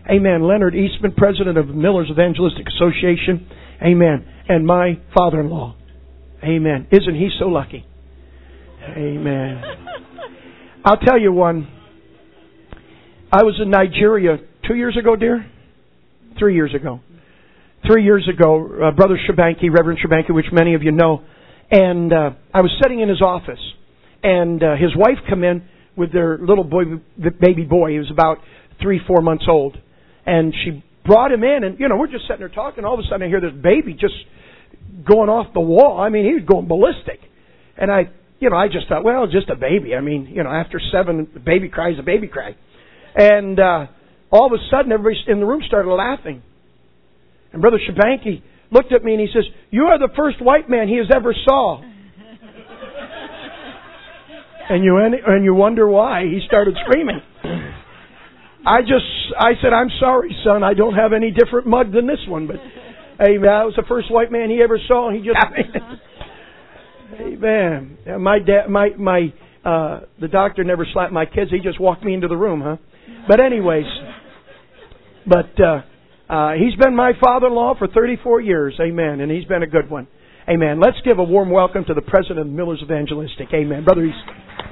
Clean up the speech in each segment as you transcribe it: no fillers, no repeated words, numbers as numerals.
Amen. Leonard Eastman, president of the Millers Evangelistic Association. Amen. And my father-in-law. Amen. Isn't he so lucky? Amen. I'll tell you one. I was in Nigeria 2 years ago, dear? 3 years ago. 3 years ago, Brother Shabanki, Reverend Shabanki, which many of you know, and I was sitting in his office, and his wife come in with their little boy, the baby boy. He was about 3-4 months old. And she brought him in, and, we're just sitting there talking. All of a sudden, I hear this baby just going off the wall. I mean, he was going ballistic. And I just thought, well, just a baby. I mean, after 7, the baby cries, a baby cry. And all of a sudden, everybody in the room started laughing. And Brother Shabanki looked at me and he says, "You are the first white man he has ever saw." And you wonder why he started screaming. I said, "I'm sorry, son. I don't have any different mud than this one." But amen, that was the first white man he ever saw, and he just amen. My dad, the doctor never slapped my kids. He just walked me into the room, huh? But anyways, he's been my father-in-law for 34 years, amen, and he's been a good one, amen. Let's give a warm welcome to the president of Millers Evangelistic, amen, Brother East.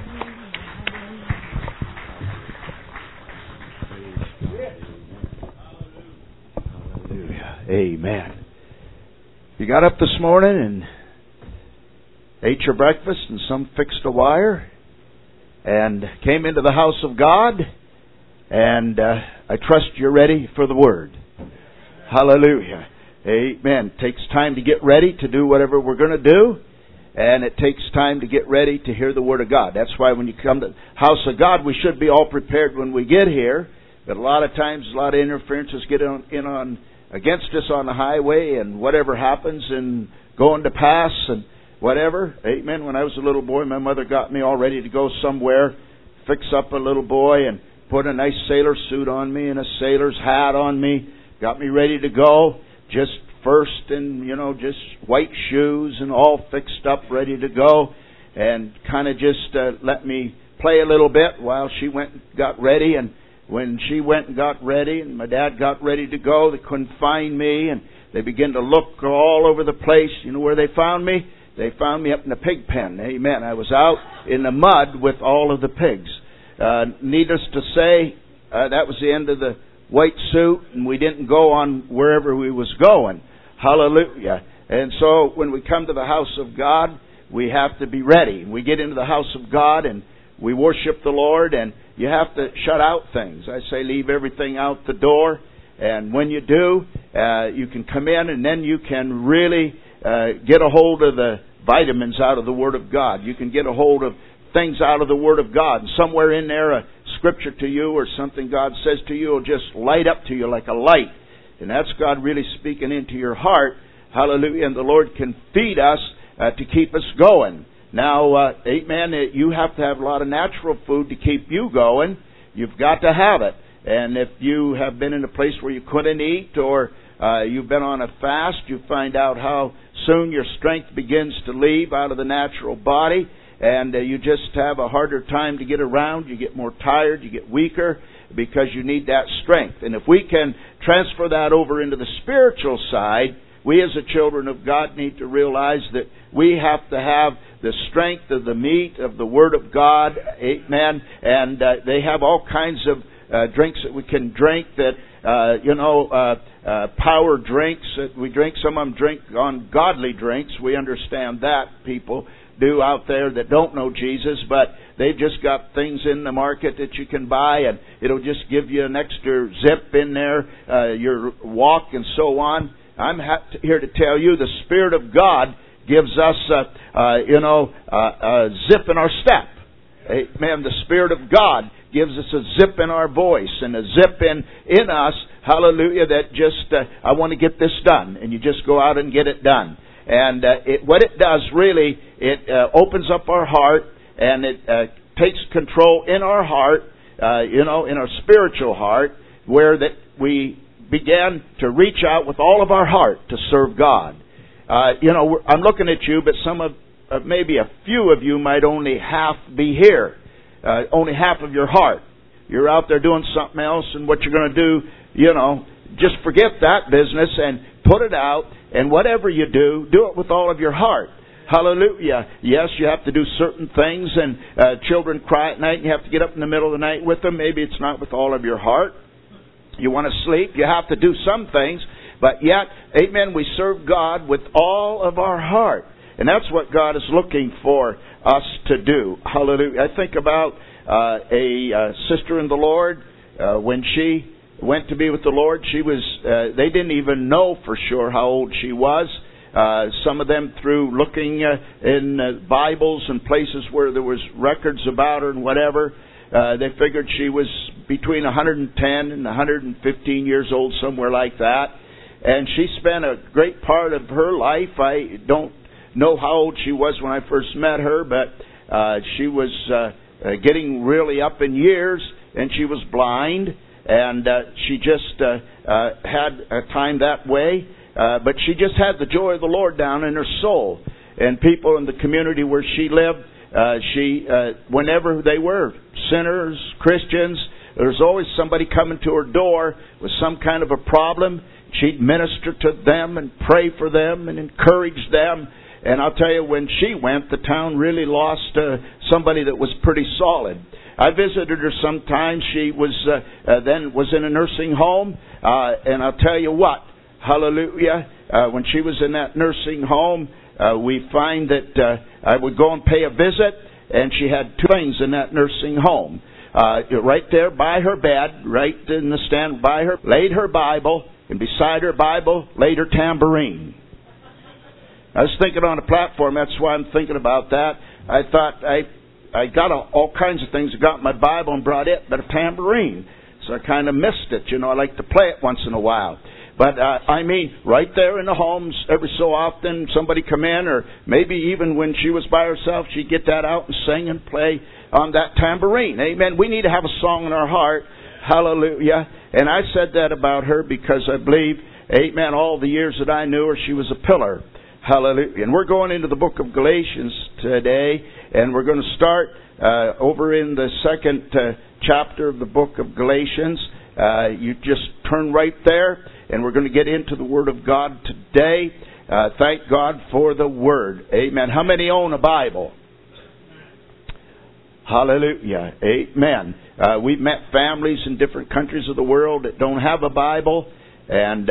Amen. You got up this morning and ate your breakfast, and some fixed a wire, and came into the house of God, and I trust you're ready for the Word. Hallelujah. Amen. It takes time to get ready to do whatever we're going to do, and it takes time to get ready to hear the Word of God. That's why when you come to the house of God, we should be all prepared when we get here, but a lot of times, a lot of interferences get in against us on the highway, and whatever happens, and going to pass, and whatever. Amen. When I was a little boy, my mother got me all ready to go somewhere, fix up a little boy, and put a nice sailor suit on me and a sailor's hat on me. Got me ready to go. Just first, and just white shoes and all fixed up, ready to go, and kind of just let me play a little bit while she went and got ready. And when she went and got ready, and my dad got ready to go, they couldn't find me, and they began to look all over the place. You know where they found me? They found me up in the pig pen. Amen. I was out in the mud with all of the pigs. Needless to say, that was the end of the white suit, and we didn't go on wherever we was going. Hallelujah. And so when we come to the house of God, we have to be ready. We get into the house of God, and we worship the Lord, and you have to shut out things. I say leave everything out the door, and when you do, you can come in, and then you can really get a hold of the vitamins out of the Word of God. You can get a hold of things out of the Word of God. And somewhere in there, a scripture to you or something God says to you will just light up to you like a light. And that's God really speaking into your heart. Hallelujah. And the Lord can feed us to keep us going. Now, amen, you have to have a lot of natural food to keep you going. You've got to have it. And if you have been in a place where you couldn't eat, or you've been on a fast, you find out how soon your strength begins to leave out of the natural body, and you just have a harder time to get around. You get more tired, you get weaker, because you need that strength. And if we can transfer that over into the spiritual side, we as the children of God need to realize that we have to have the strength of the meat of the Word of God. Amen. And they have all kinds of drinks that we can drink that, power drinks that we drink. Some of them drink ungodly drinks. We understand that people do out there that don't know Jesus, but they've just got things in the market that you can buy, and it'll just give you an extra zip in there, your walk and so on. I'm here to tell you the Spirit of God gives us a zip in our step. Amen. The Spirit of God gives us a zip in our voice and a zip in us, hallelujah, that just, I want to get this done. And you just go out and get it done. And what it does really, it opens up our heart, and it takes control in our heart, in our spiritual heart, where that we began to reach out with all of our heart to serve God. I'm looking at you, but some of maybe a few of you might only half be here, only half of your heart. you're out there doing something else, and what you're going to do, just forget that business and put it out. And whatever you do it with all of your heart. Hallelujah. Yes, you have to do certain things, and children cry at night, and you have to get up in the middle of the night with them. Maybe it's not with all of your heart. You want to sleep, you have to do some things, but yet, amen, we serve God with all of our heart. And that's what God is looking for us to do. Hallelujah. I think about a sister in the Lord, when she went to be with the Lord, she was, they didn't even know for sure how old she was. Some of them, through looking in Bibles and places where there was records about her and whatever, they figured she was between 110 and 115 years old, somewhere like that. And she spent a great part of her life. I don't know how old she was when I first met her, but she was getting really up in years, and she was blind, and she just had a time that way. But she just had the joy of the Lord down in her soul. And people in the community where she lived, whenever they were sinners, Christians, there was always somebody coming to her door with some kind of a problem. She'd minister to them and pray for them and encourage them. And I'll tell you, when she went, the town really lost somebody that was pretty solid. I visited her sometimes. She was then was in a nursing home. And I'll tell you what, hallelujah, when she was in that nursing home, we find that I would go and pay a visit, and she had two things in that nursing home. Right there by her bed, right in the stand by her, laid her Bible, and beside her Bible laid her tambourine. I was thinking on a platform, that's why I'm thinking about that. I thought I got all kinds of things. I got my Bible and brought it, but a tambourine. So I kind of missed it. I like to play it once in a while. But, I mean, right there in the homes, every so often, somebody come in, or maybe even when she was by herself, she'd get that out and sing and play on that tambourine. Amen. We need to have a song in our heart. Hallelujah. And I said that about her because I believe, amen, all the years that I knew her, she was a pillar. Hallelujah. And we're going into the book of Galatians today, and we're going to start over in the second chapter of the book of Galatians. You just turn right there, and we're going to get into the Word of God today. Thank God for the Word. Amen. How many own a Bible? Hallelujah. Amen. We've met families in different countries of the world that don't have a Bible, and,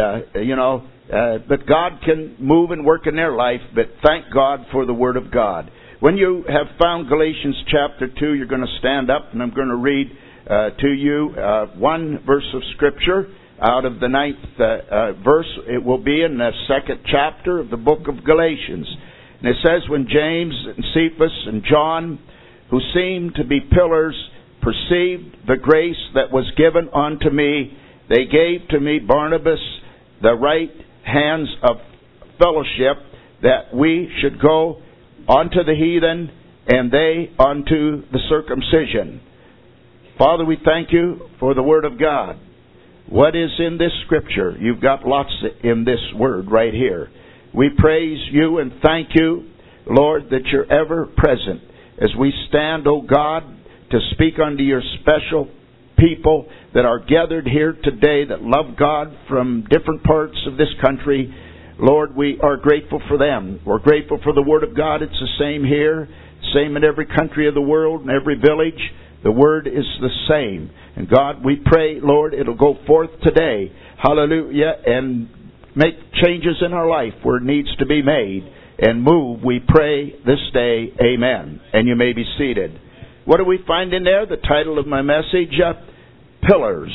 but God can move and work in their life, but thank God for the Word of God. When you have found Galatians chapter 2, you're going to stand up, and I'm going to read to you one verse of Scripture out of the 9th verse. It will be in the second chapter of the book of Galatians. And it says, when James and Cephas and John, who seemed to be pillars, perceived the grace that was given unto me, they gave to me Barnabas the right hands of fellowship, that we should go unto the heathen, and they unto the circumcision. Father, we thank you for the Word of God. What is in this Scripture? You've got lots in this Word right here. We praise you and thank you, Lord, that you're ever present as we stand, O God, to speak unto your special people that are gathered here today that love God from different parts of this country. Lord, we are grateful for them. We're grateful for the Word of God. It's the same here, same in every country of the world, in every village. The Word is the same. And God, we pray, Lord, it'll go forth today. Hallelujah. And make changes in our life where it needs to be made. And move, we pray, this day. Amen. And you may be seated. What do we find in there? The title of my message, Pillars.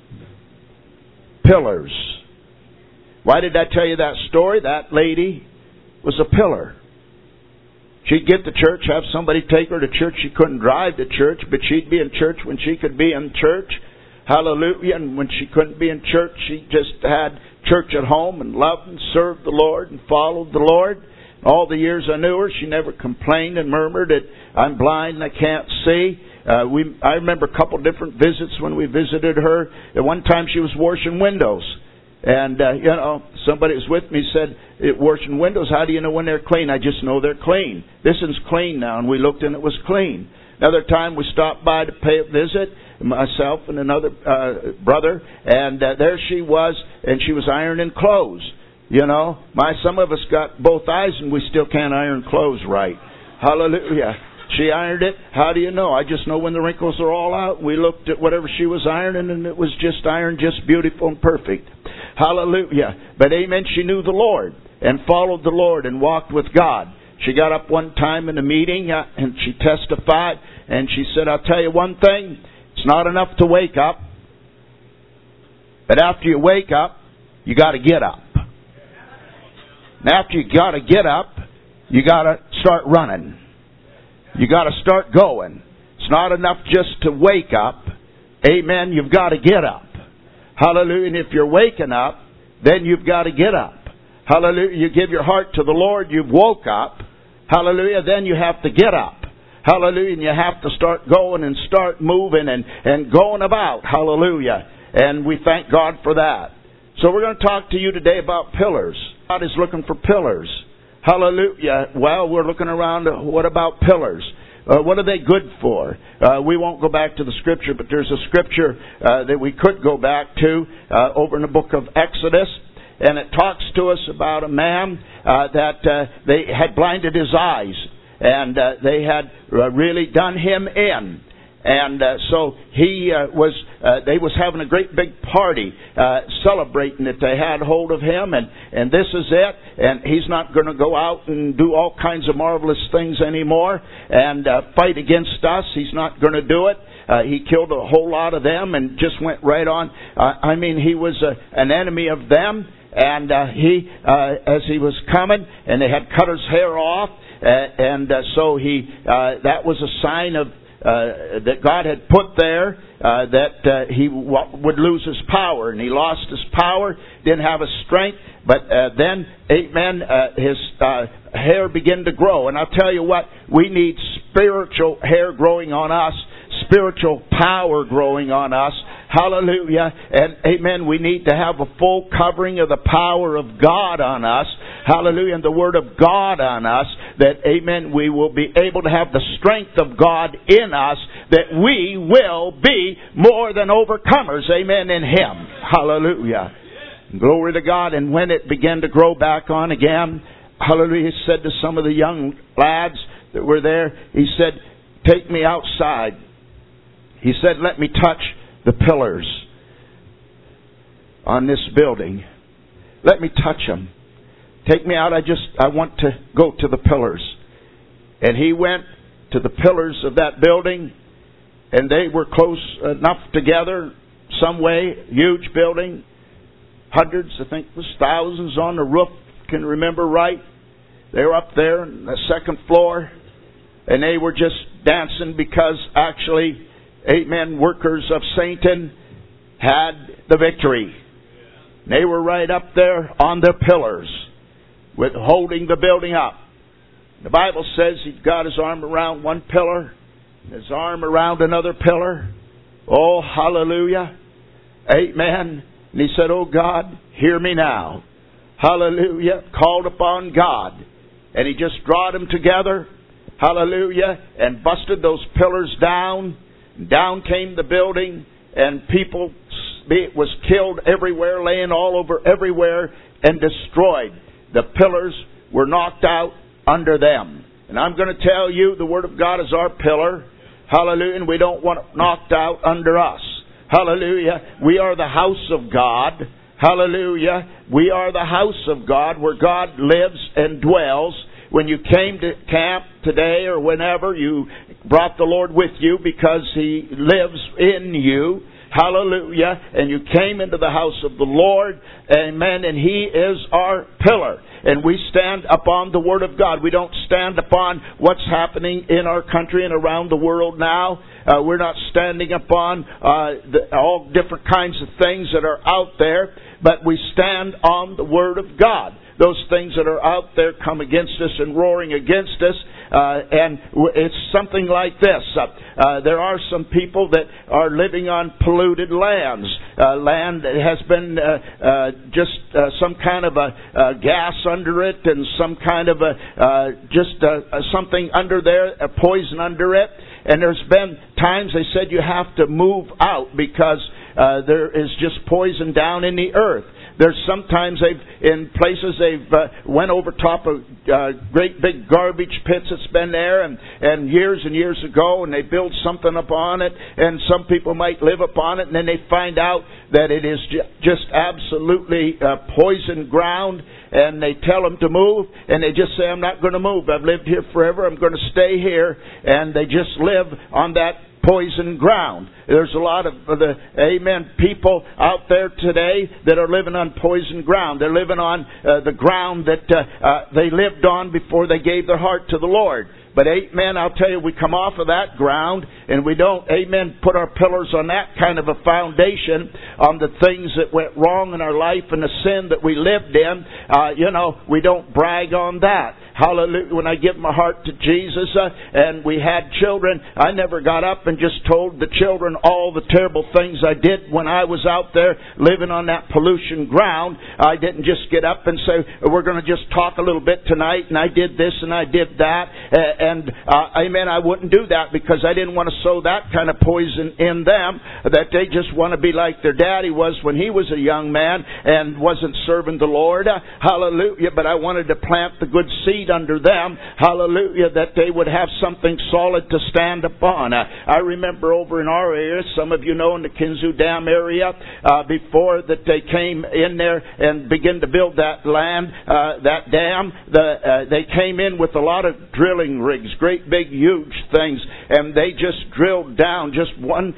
Pillars. Why did I tell you that story? That lady was a pillar. She'd get to church, have somebody take her to church. She couldn't drive to church, but she'd be in church when she could be in church. Hallelujah. And when she couldn't be in church, she just had church at home and loved and served the Lord and followed the Lord. All the years I knew her, she never complained and murmured that I'm blind and I can't see. I remember a couple different visits when we visited her. At one time she was washing windows. And, somebody was with me said, washing windows, how do you know when they're clean? I just know they're clean. This one's clean now, and we looked and it was clean. Another time we stopped by to pay a visit, myself and another brother, and there she was, and she was ironing clothes. You know, some of us got both eyes and we still can't iron clothes right. Hallelujah. She ironed it. How do you know? I just know when the wrinkles are all out. We looked at whatever she was ironing, and it was just ironed, just beautiful and perfect. Hallelujah. But amen, she knew the Lord and followed the Lord and walked with God. She got up one time in a meeting and she testified, and she said, I'll tell you one thing, it's not enough to wake up, but after you wake up, you got to get up. And after you got to get up, you got to start running. You got to start going. It's not enough just to wake up. Amen. You've got to get up. Hallelujah. And if you're waking up, then you've got to get up. Hallelujah. You give your heart to the Lord. You've woke up. Hallelujah. Then you have to get up. Hallelujah. And you have to start going and start moving and going about. Hallelujah. And we thank God for that. So we're going to talk to you today about pillars. God is looking for pillars. Hallelujah. Well, we're looking around. What about pillars? What are they good for? We won't go back to the Scripture, but there's a Scripture that we could go back to over in the book of Exodus. And it talks to us about a man that they had blinded his eyes. And they had really done him in. And so he they was having a great big party celebrating that they had hold of him, and this is it. And he's not going to go out and do all kinds of marvelous things anymore and fight against us. He's not going to do it. He killed a whole lot of them and just went right on. He was an enemy of them. And he, as he was coming, and they had cut his hair off, so he that was a sign of that God had put there that he would lose his power, and he lost his power, didn't have his strength, but then, amen, his hair began to grow. And I'll tell you what, we need spiritual hair growing on us, spiritual power growing on us. Hallelujah. And amen, we need to have a full covering of the power of God on us. Hallelujah. And the Word of God on us. That, amen, we will be able to have the strength of God in us. That we will be more than overcomers. Amen. In Him. Hallelujah. Glory to God. And when it began to grow back on again, hallelujah, He said to some of the young lads that were there, He said, take me outside. He said, let me touch the pillars on this building. Let me touch them. Take me out. I want to go to the pillars. And he went to the pillars of that building, and they were close enough together, some way, huge building, hundreds, I think it was thousands on the roof, can remember right. They were up there on the second floor, and they were just dancing because actually, amen, workers of Satan had the victory. They were right up there on their pillars with holding the building up. The Bible says he got his arm around one pillar, his arm around another pillar. Oh, hallelujah. Amen. And he said, oh God, hear me now. Hallelujah. Called upon God. And he just brought them together. Hallelujah. And busted those pillars down. Down came the building, and people was killed everywhere, laying all over everywhere, and destroyed. The pillars were knocked out under them. And I'm going to tell you, the Word of God is our pillar. Hallelujah. And we don't want it knocked out under us. Hallelujah. We are the house of God. Hallelujah. We are the house of God where God lives and dwells. When you came to camp today or whenever, you brought the Lord with you because He lives in you. Hallelujah. And you came into the house of the Lord. Amen. And He is our pillar. And we stand upon the Word of God. We don't stand upon what's happening in our country and around the world now. We're not standing upon all different kinds of things that are out there. But we stand on the Word of God. Those things that are out there come against us and roaring against us. And it's something like this. There are some people that are living on polluted lands. Land that has been some kind of a gas under it and some kind of something under there, a poison under it. And there's been times they said you have to move out because there is just poison down in the earth. There's sometimes in places they've went over top of great big garbage pits that's been there and years ago, and they build something upon it, and some people might live upon it, and then they find out that it is just absolutely poison ground, and they tell them to move, and they just say, I'm not going to move. I've lived here forever. I'm going to stay here. And they just live on that poison ground. There's a lot of people out there today that are living on poison ground. They're living on the ground that they lived on before they gave their heart to the Lord. But amen, I'll tell you, we come off of that ground and we don't, amen, put our pillars on that kind of a foundation, on the things that went wrong in our life and the sin that we lived in. We don't brag on that. Hallelujah. When I give my heart to Jesus and we had children, I never got up and just told the children all the terrible things I did when I was out there living on that pollution ground. I didn't just get up and say, we're going to just talk a little bit tonight, and I did this and I did that. Amen, I wouldn't do that because I didn't want to sow that kind of poison in them, that they just want to be like their daddy was when he was a young man and wasn't serving the Lord. Hallelujah. But I wanted to plant the good seed under them, hallelujah, that they would have something solid to stand upon. I remember over in our area, some of you know in the Kinzua Dam area, before that they came in there and began to build that land, that dam, they came in with a lot of drilling rigs, great big huge things, and they just drilled down, just one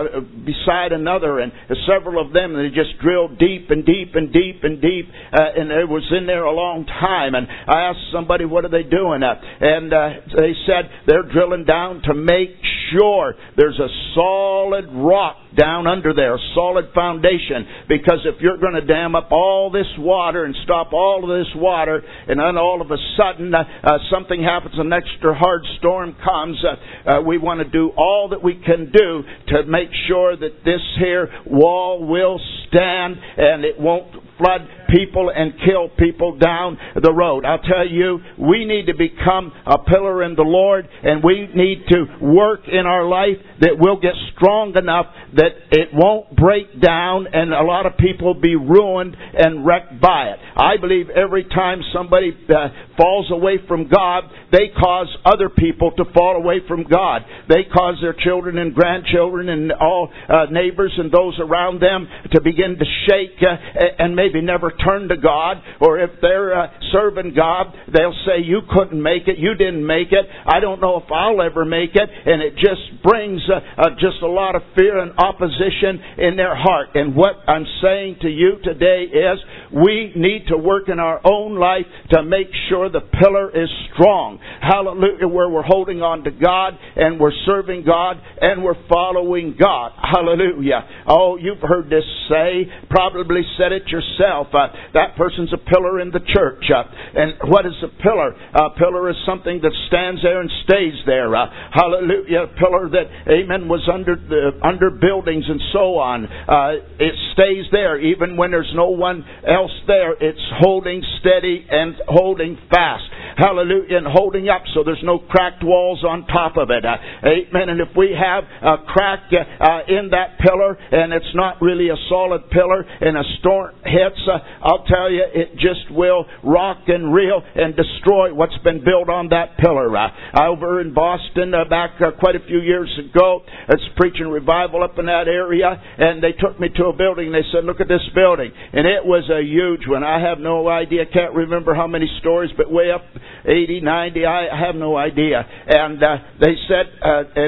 beside another, and several of them, they just drilled deep and deep and deep and deep, and it was in there a long time. And I asked somebody, what are they doing? And they said they're drilling down to make sure there's a solid rock down under there, a solid foundation. Because if you're going to dam up all this water and stop all of this water, and then all of a sudden something happens, an extra hard storm comes, we want to do all that we can do to make sure that this here wall will stand and it won't flood people and kill people down the road. I'll tell you, we need to become a pillar in the Lord, and we need to work in our life that we'll get strong enough that it won't break down and a lot of people be ruined and wrecked by it. I believe every time somebody falls away from God, they cause other people to fall away from God. They cause their children and grandchildren and all neighbors and those around them to begin to shake and maybe never turn to God. Or if they're serving God, they'll say, you couldn't make it, you didn't make it, I don't know if I'll ever make it. And it just brings just a lot of fear and opposition in their heart. And what I'm saying to you today is we need to work in our own life to make sure the pillar is strong. Hallelujah, where we're holding on to God and we're serving God and we're following God. Hallelujah. Oh, you've heard this say, probably said it yourself. That person's a pillar in the church. And what is a pillar? A pillar is something that stands there and stays there. Hallelujah. A pillar that, amen, was under buildings and so on. It stays there even when there's no one else there. It's holding steady and holding fast. Hallelujah. And holding up so there's no cracked walls on top of it. Amen. And if we have a crack in that pillar and it's not really a solid pillar and a storm hits, I'll tell you, it just will rock and reel and destroy what's been built on that pillar. Over in Boston back quite a few years ago, I was preaching revival up in that area, and they took me to a building and they said, look at this building. And it was a huge one. I have no idea, can't remember how many stories, but way up 80, 90, I have no idea. And they said, and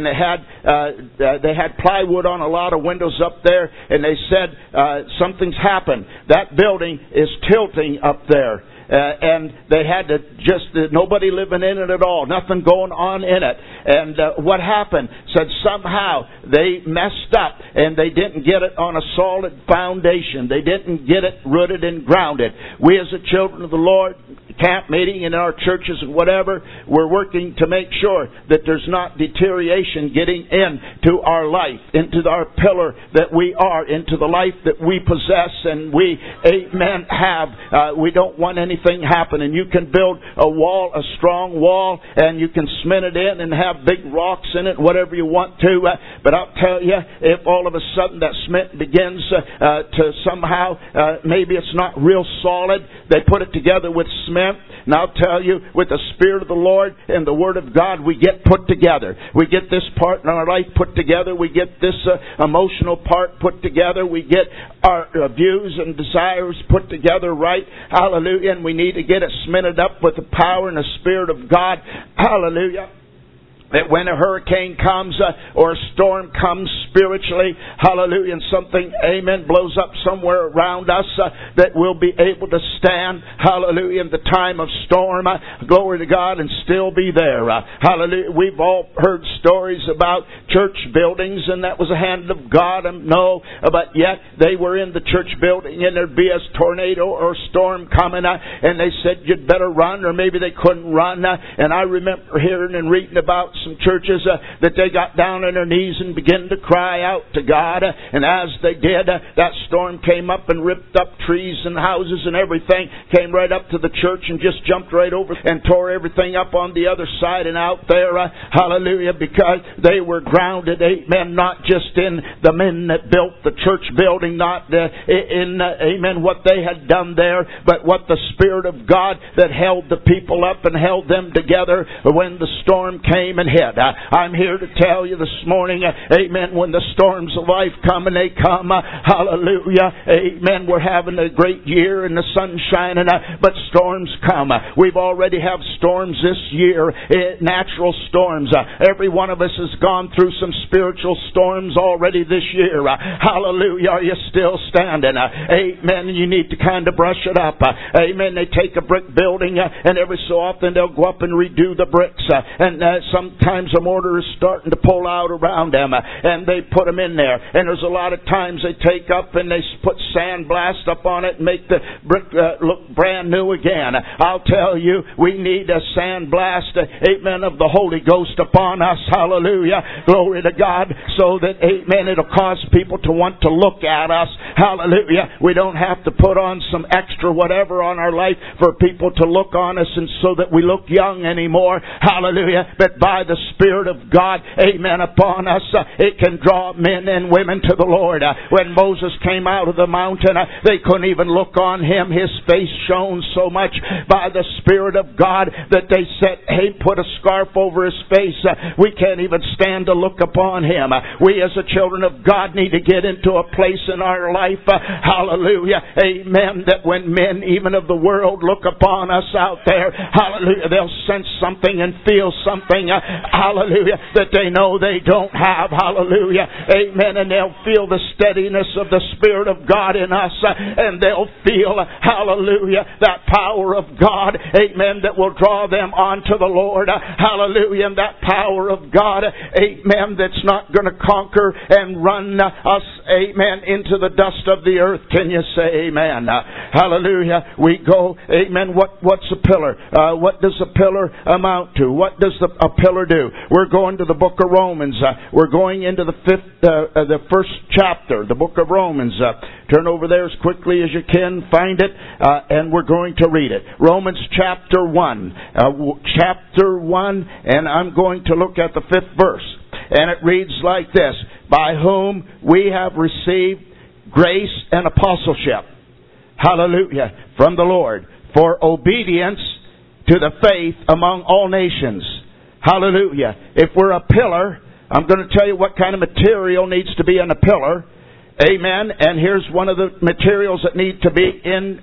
they had plywood on a lot of windows up there, and they said something's happened. That building is tilting up there. And they had to nobody living in it at all, nothing going on in it. And what happened? Said somehow they messed up and they didn't get it on a solid foundation. They didn't get it rooted and grounded. We as the children of the Lord camp meeting, in our churches and whatever, we're working to make sure that there's not deterioration getting into our life, into our pillar that we are, into the life that we possess and we, amen, have. We don't want anything happening. You can build a wall, a strong wall, and you can cement it in and have big rocks in it, whatever you want to. But I'll tell you, if all of a sudden that cement begins to somehow, maybe it's not real solid, they put it together with cement. And I'll tell you, with the Spirit of the Lord and the Word of God, we get put together. We get this part in our life put together. We get this emotional part put together. We get our views and desires put together right. Hallelujah. And we need to get it cemented up with the power and the Spirit of God. Hallelujah. That when a hurricane comes or a storm comes spiritually, hallelujah, and something, amen, blows up somewhere around us, that we'll be able to stand, hallelujah, in the time of storm, glory to God, and still be there. Hallelujah. We've all heard stories about church buildings, and that was a hand of God. No, but yet they were in the church building, and there'd be a tornado or storm coming, and they said you'd better run, or maybe they couldn't run. And I remember hearing and reading about some churches that they got down on their knees and began to cry out to God. And as they did, that storm came up and ripped up trees and houses and everything, came right up to the church and just jumped right over and tore everything up on the other side and out there. Hallelujah, because they were grounded, amen, not just in the men that built the church building, not in, amen, what they had done there, but what the Spirit of God that held the people up and held them together when the storm came and hit. I'm here to tell you this morning, amen, when the storms of life come, and they come, hallelujah, amen, we're having a great year and the sun's shining, but storms come. We've already have storms this year, natural storms. Every one of us has gone through some spiritual storms already this year. Hallelujah, are you still standing? Amen, you need to kind of brush it up. Amen, they take a brick building and every so often they'll go up and redo the bricks, and sometimes the mortar is starting to pull out around them, and they put them in there. And there's a lot of times they take up and they put sandblast up on it and make the brick look brand new again. I'll tell you, we need a sandblast, amen, of the Holy Ghost upon us. Hallelujah. Glory to God. So that, amen, it'll cause people to want to look at us. Hallelujah. We don't have to put on some extra whatever on our life for people to look on us and so that we look young anymore. Hallelujah. But by the Spirit of God, amen, upon us, it can draw men and women to the Lord. When Moses came out of the mountain, they couldn't even look on him. His face shone so much by the Spirit of God that they said, hey, put a scarf over his face. We can't even stand to look upon him. We as the children of God need to get into a place in our life, hallelujah, amen, that when men even of the world look upon us out there, hallelujah, they'll sense something and feel something, hallelujah, that they know they don't have, hallelujah, amen, and they'll feel the steadiness of the Spirit of God in us, and they'll feel, hallelujah, that power of God, amen, that will draw them onto the Lord, hallelujah, and that power of God, amen, that's not going to conquer and run us, amen, into the dust of the earth. Can you say amen? Hallelujah. We go, amen, what's a pillar? What does a pillar amount to? What does a pillar do? We're going to the book of Romans. We're going into the first chapter, the book of Romans. Turn over there as quickly as you can, find it, and we're going to read it. Romans chapter 1. Chapter 1, and I'm going to look at the 5th verse. And it reads like this: by whom we have received grace and apostleship, hallelujah, from the Lord, for obedience to the faith among all nations. Hallelujah. If we're a pillar, I'm going to tell you what kind of material needs to be in a pillar. Amen. And here's one of the materials that need to be in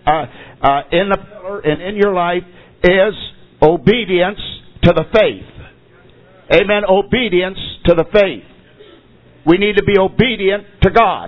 the pillar and in your life is obedience to the faith. Amen. Obedience to the faith. We need to be obedient to God.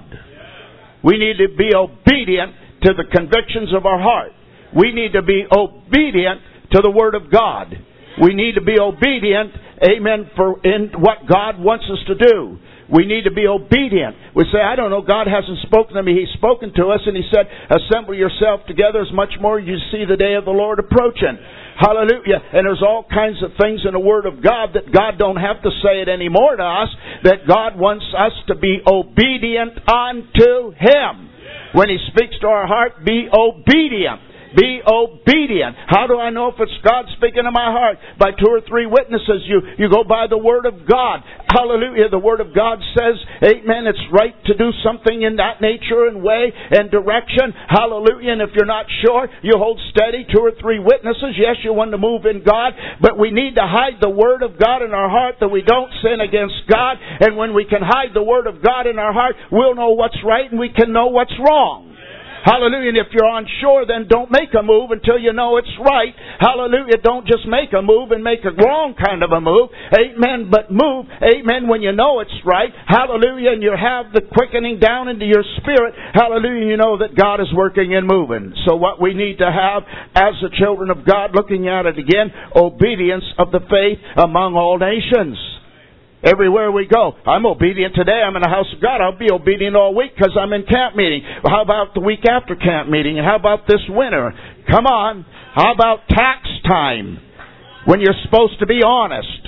We need to be obedient to the convictions of our heart. We need to be obedient to the Word of God. We need to be obedient, amen, in what God wants us to do. We need to be obedient. We say, I don't know, God hasn't spoken to me. He's spoken to us, and He said, assemble yourself together as much more you see the day of the Lord approaching. Hallelujah. And there's all kinds of things in the Word of God that God don't have to say it anymore to us, that God wants us to be obedient unto Him. When He speaks to our heart, be obedient. Be obedient. How do I know if it's God speaking to my heart? By 2 or 3 witnesses. You go by the Word of God. Hallelujah. The Word of God says, amen, it's right to do something in that nature and way and direction. Hallelujah. And if you're not sure, you hold steady. 2 or 3 witnesses. Yes, you want to move in God, but we need to hide the Word of God in our heart that we don't sin against God. And when we can hide the Word of God in our heart, we'll know what's right and we can know what's wrong. Hallelujah. And if you're unsure, then don't make a move until you know it's right. Hallelujah. Don't just make a move and make a wrong kind of a move. Amen. But move. Amen. When you know it's right. Hallelujah. And you have the quickening down into your spirit. Hallelujah. You know that God is working and moving. So what we need to have as the children of God, looking at it again, obedience of the faith among all nations. Everywhere we go. I'm obedient today. I'm in the house of God. I'll be obedient all week because I'm in camp meeting. Well, how about the week after camp meeting? And how about this winter? Come on. How about tax time? When you're supposed to be honest.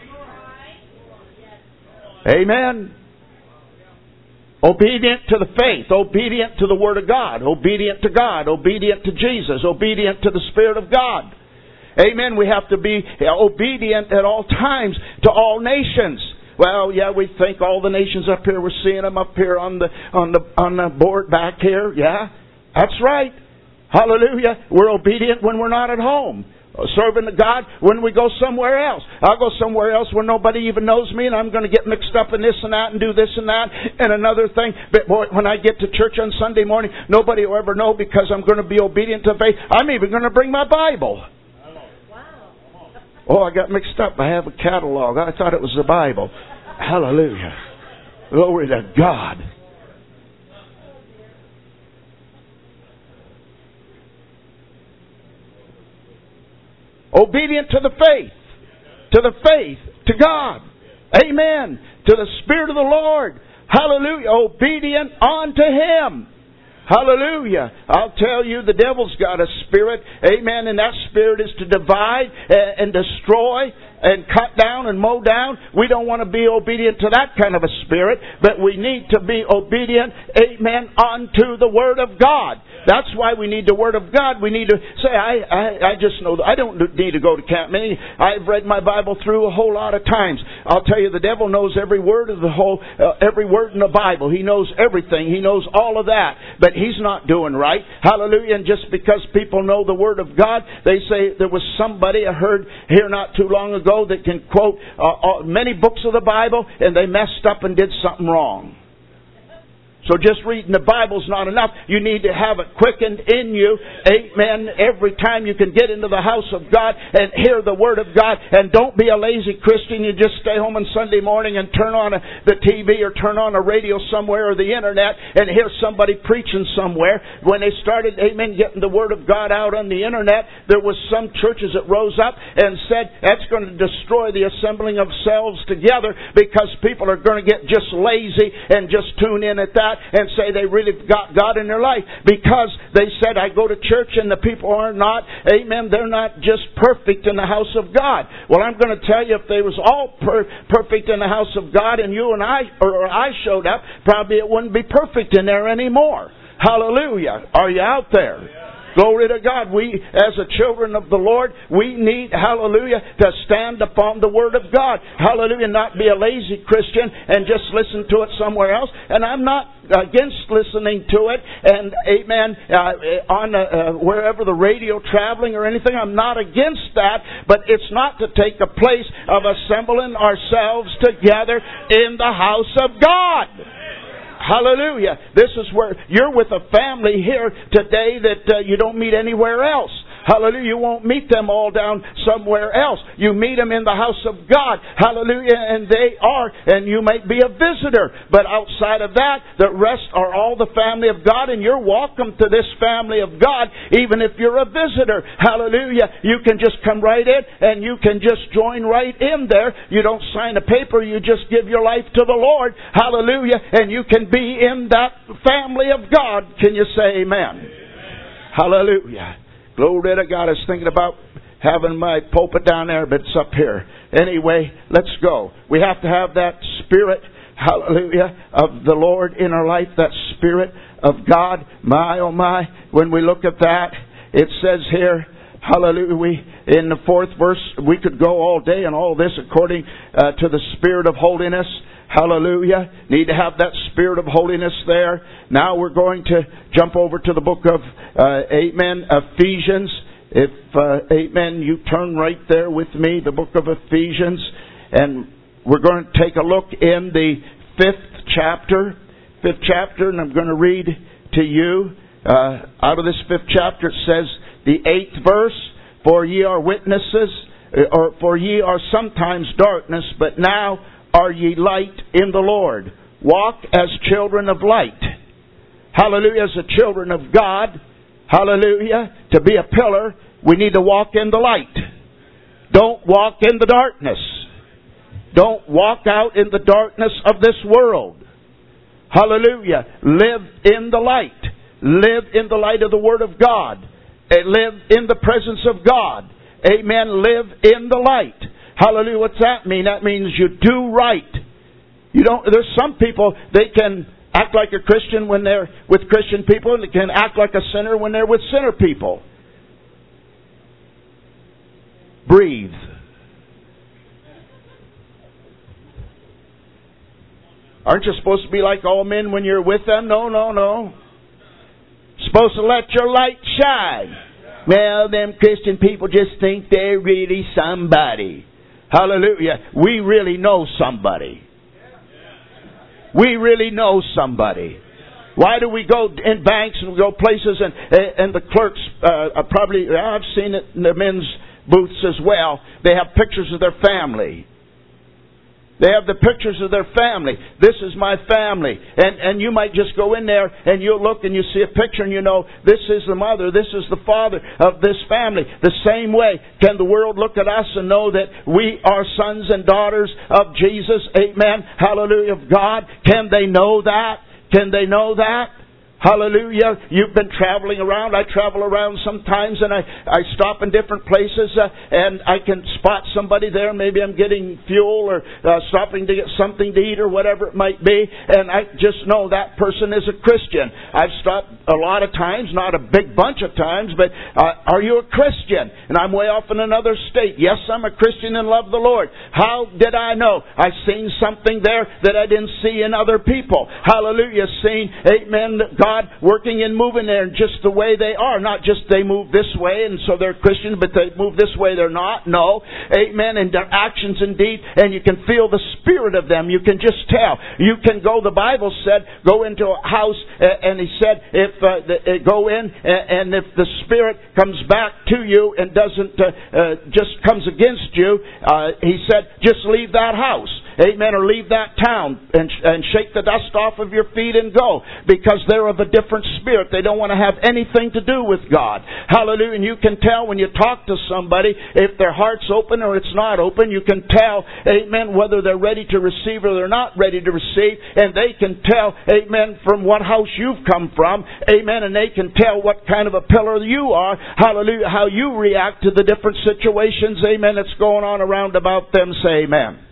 Amen. Obedient to the faith. Obedient to the Word of God. Obedient to God. Obedient to Jesus. Obedient to the Spirit of God. Amen. We have to be obedient at all times to all nations. Well, yeah, we think all the nations up here, we're seeing them up here on the board back here. Yeah, that's right. Hallelujah. We're obedient when we're not at home. Serving God when we go somewhere else. I'll go somewhere else where nobody even knows me, and I'm going to get mixed up in this and that and do this and that and another thing. But boy, when I get to church on Sunday morning, nobody will ever know because I'm going to be obedient to faith. I'm even going to bring my Bible. Oh, I got mixed up. I have a catalog. I thought it was the Bible. Hallelujah. Glory to God. Obedient to the faith. To the faith. To God. Amen. To the Spirit of the Lord. Hallelujah. Obedient unto Him. Hallelujah. I'll tell you, the devil's got a spirit. Amen. And that spirit is to divide and destroy and cut down and mow down. We don't want to be obedient to that kind of a spirit, but we need to be obedient, amen, unto the Word of God. That's why we need the Word of God. We need to say, I just know that I don't need to go to camp meeting. I've read my Bible through a whole lot of times. I'll tell you, the devil knows every word of every word in the Bible. He knows everything. He knows all of that. But he's not doing right. Hallelujah. And just because people know the Word of God, they say there was somebody I heard here not too long ago that can quote many books of the Bible, and they messed up and did something wrong. So just reading the Bible is not enough. You need to have it quickened in you. Amen. Every time you can get into the house of God and hear the Word of God. And don't be a lazy Christian. You just stay home on Sunday morning and turn on the TV or turn on a radio somewhere or the internet and hear somebody preaching somewhere. When they started, amen, getting the Word of God out on the internet, there was some churches that rose up and said, that's going to destroy the assembling of selves together because people are going to get just lazy and just tune in at that and say they really got God in their life because they said, I go to church and the people are not, amen, they're not just perfect in the house of God. Well, I'm going to tell you, if they was all perfect in the house of God and you and I showed up, probably it wouldn't be perfect in there anymore. Hallelujah. Are you out there? Glory to God. We, as the children of the Lord, we need, hallelujah, to stand upon the Word of God. Hallelujah. Not be a lazy Christian and just listen to it somewhere else. And I'm not against listening to it and, amen, on wherever the radio traveling or anything. I'm not against that. But it's not to take the place of assembling ourselves together in the house of God. Hallelujah. This is where you're with a family here today that you don't meet anywhere else. Hallelujah. You won't meet them all down somewhere else. You meet them in the house of God. Hallelujah. And and you might be a visitor. But outside of that, the rest are all the family of God, and you're welcome to this family of God, even if you're a visitor. Hallelujah. You can just come right in, and you can just join right in there. You don't sign a paper, you just give your life to the Lord. Hallelujah. And you can be in that family of God. Can you say amen? Amen. Hallelujah. Glory to God. I was thinking about having my pulpit down there, but it's up here. Anyway, let's go. We have to have that Spirit, hallelujah, of the Lord in our life, that Spirit of God. My, oh my, when we look at that, it says here, hallelujah, in the 4th verse, we could go all day and all this according to the Spirit of holiness. Hallelujah. Need to have that Spirit of holiness there. Now we're going to jump over to the book of, amen, Ephesians. If, amen, you turn right there with me, the book of Ephesians. And we're going to take a look in the 5th chapter. 5th chapter, and I'm going to read to you. Out of this 5th chapter, it says, the 8th verse, for ye are witnesses, or for ye are sometimes darkness, but now are ye light in the Lord. Walk as children of light. Hallelujah. As the children of God. Hallelujah. To be a pillar, we need to walk in the light. Don't walk in the darkness. Don't walk out in the darkness of this world. Hallelujah. Live in the light. Live in the light of the Word of God. Live in the presence of God. Amen. Live in the light. Hallelujah. What's that mean? That means you do right. There's some people, they can act like a Christian when they're with Christian people, and they can act like a sinner when they're with sinner people. Breathe. Aren't you supposed to be like all men when you're with them? No. Supposed to let your light shine. Well, them Christian people just think they're really somebody. Hallelujah. We really know somebody. We really know somebody. Why do we go in banks and we go places and the clerks probably, I've seen it in the men's booths as well, they have pictures of their family. They have the pictures of their family. This is my family. And you might just go in there and you'll look and you see a picture and you know, this is the mother, this is the father of this family. The same way can the world look at us and know that we are sons and daughters of Jesus. Amen. Hallelujah of God. Can they know that? Can they know that? Hallelujah. You've been traveling around. I travel around sometimes and I stop in different places and I can spot somebody there. Maybe I'm getting fuel or stopping to get something to eat or whatever it might be. And I just know that person is a Christian. I've stopped a lot of times, not a big bunch of times, but are you a Christian? And I'm way off in another state. Yes, I'm a Christian and love the Lord. How did I know? I've seen something there that I didn't see in other people. Hallelujah. Seen, amen, God working and moving there just the way they are. Not just they move this way and so they're Christian, but they move this way they're not. No. Amen. And their actions indeed. And you can feel the spirit of them. You can just tell. You can go, the Bible said, go into a house and he said, go in and if the spirit comes back to you and doesn't, just comes against you, he said, just leave that house. Amen. Or leave that town and shake the dust off of your feet and go. Because they're of a different spirit. They don't want to have anything to do with God. Hallelujah. And you can tell when you talk to somebody if their heart's open or it's not open. You can tell, amen, whether they're ready to receive or they're not ready to receive. And they can tell, amen, from what house you've come from. Amen. And they can tell what kind of a pillar you are. Hallelujah. How you react to the different situations, amen, that's going on around about them. Say amen.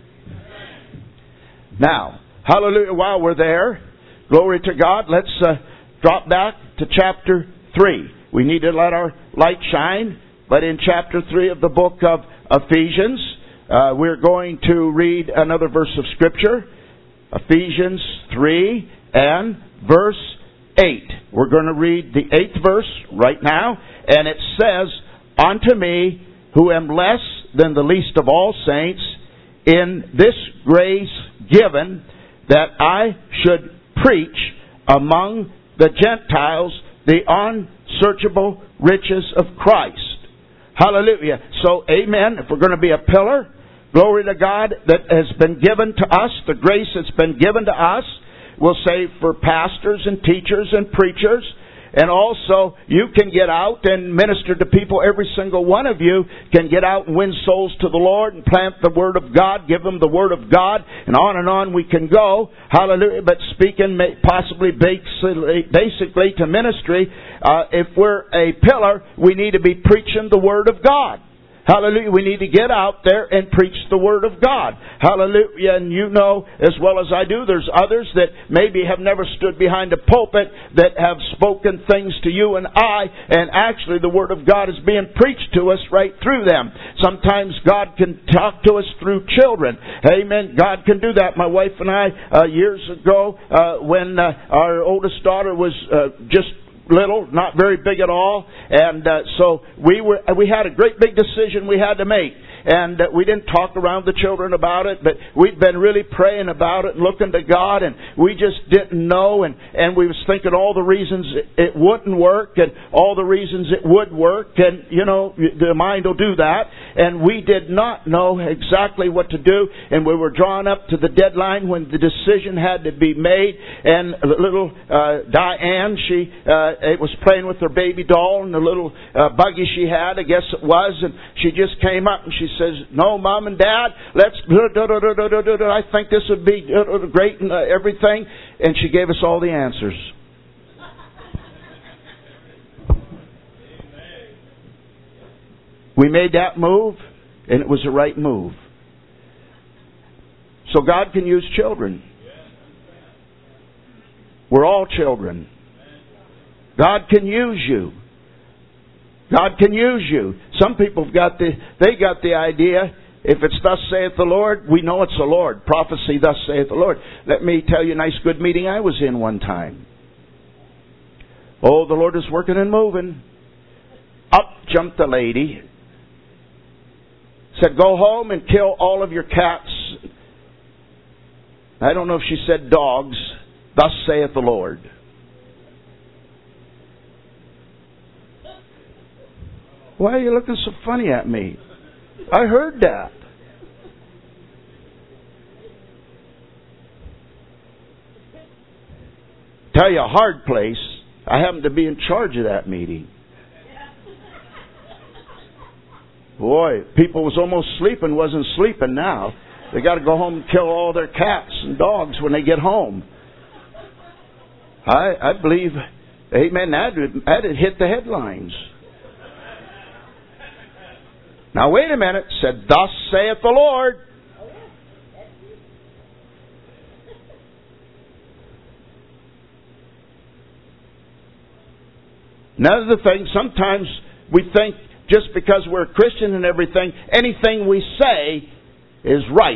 Now, hallelujah, while we're there, glory to God, let's drop back to chapter 3. We need to let our light shine, but in chapter 3 of the book of Ephesians, we're going to read another verse of Scripture, Ephesians 3 and verse 8. We're going to read the 8th verse right now, and it says, unto me, who am less than the least of all saints, in this grace given, that I should preach among the Gentiles the unsearchable riches of Christ, Hallelujah. So, amen. If we're going to be a pillar, glory to God, that has been given to us, the grace that's been given to us, we'll say for pastors and teachers and preachers. And also, you can get out and minister to people. Every single one of you can get out and win souls to the Lord and plant the Word of God, give them the Word of God, and on we can go. Hallelujah. But speaking possibly basically to ministry, if we're a pillar, we need to be preaching the Word of God. Hallelujah. We need to get out there and preach the Word of God. Hallelujah. And you know as well as I do, there's others that maybe have never stood behind a pulpit that have spoken things to you and I, and actually the Word of God is being preached to us right through them. Sometimes God can talk to us through children. Amen. God can do that. My wife and I, years ago, when our oldest daughter was just little, not very big at all, and so we had a great big decision we had to make, and we didn't talk around the children about it, but we'd been really praying about it and looking to God, and we just didn't know, and we was thinking all the reasons it wouldn't work and all the reasons it would work, and you know, the mind will do that, and we did not know exactly what to do, and we were drawn up to the deadline when the decision had to be made, and little Diane, she it was playing with her baby doll and the little buggy she had, I guess it was, and she just came up and she says, "No, Mom and Dad, let's I think this would be great and everything," and she gave us all the answers. We made that move, and it was the right move. So God can use children. We're all children. God can use you. God can use you. Some people got the idea, if it's thus saith the Lord, we know it's the Lord. Prophecy, thus saith the Lord. Let me tell you a nice good meeting I was in one time. Oh, the Lord is working and moving. Up jumped the lady. Said, "Go home and kill all of your cats." I don't know if she said dogs. Thus saith the Lord. Why are you looking so funny at me? I heard that. Tell you a hard place. I happened to be in charge of that meeting. Boy, people was almost sleeping, wasn't sleeping now. They got to go home and kill all their cats and dogs when they get home. I believe, amen, that had hit the headlines. Now wait a minute, said, "Thus saith the Lord." Another thing, sometimes we think just because we're a Christian and everything, anything we say is right.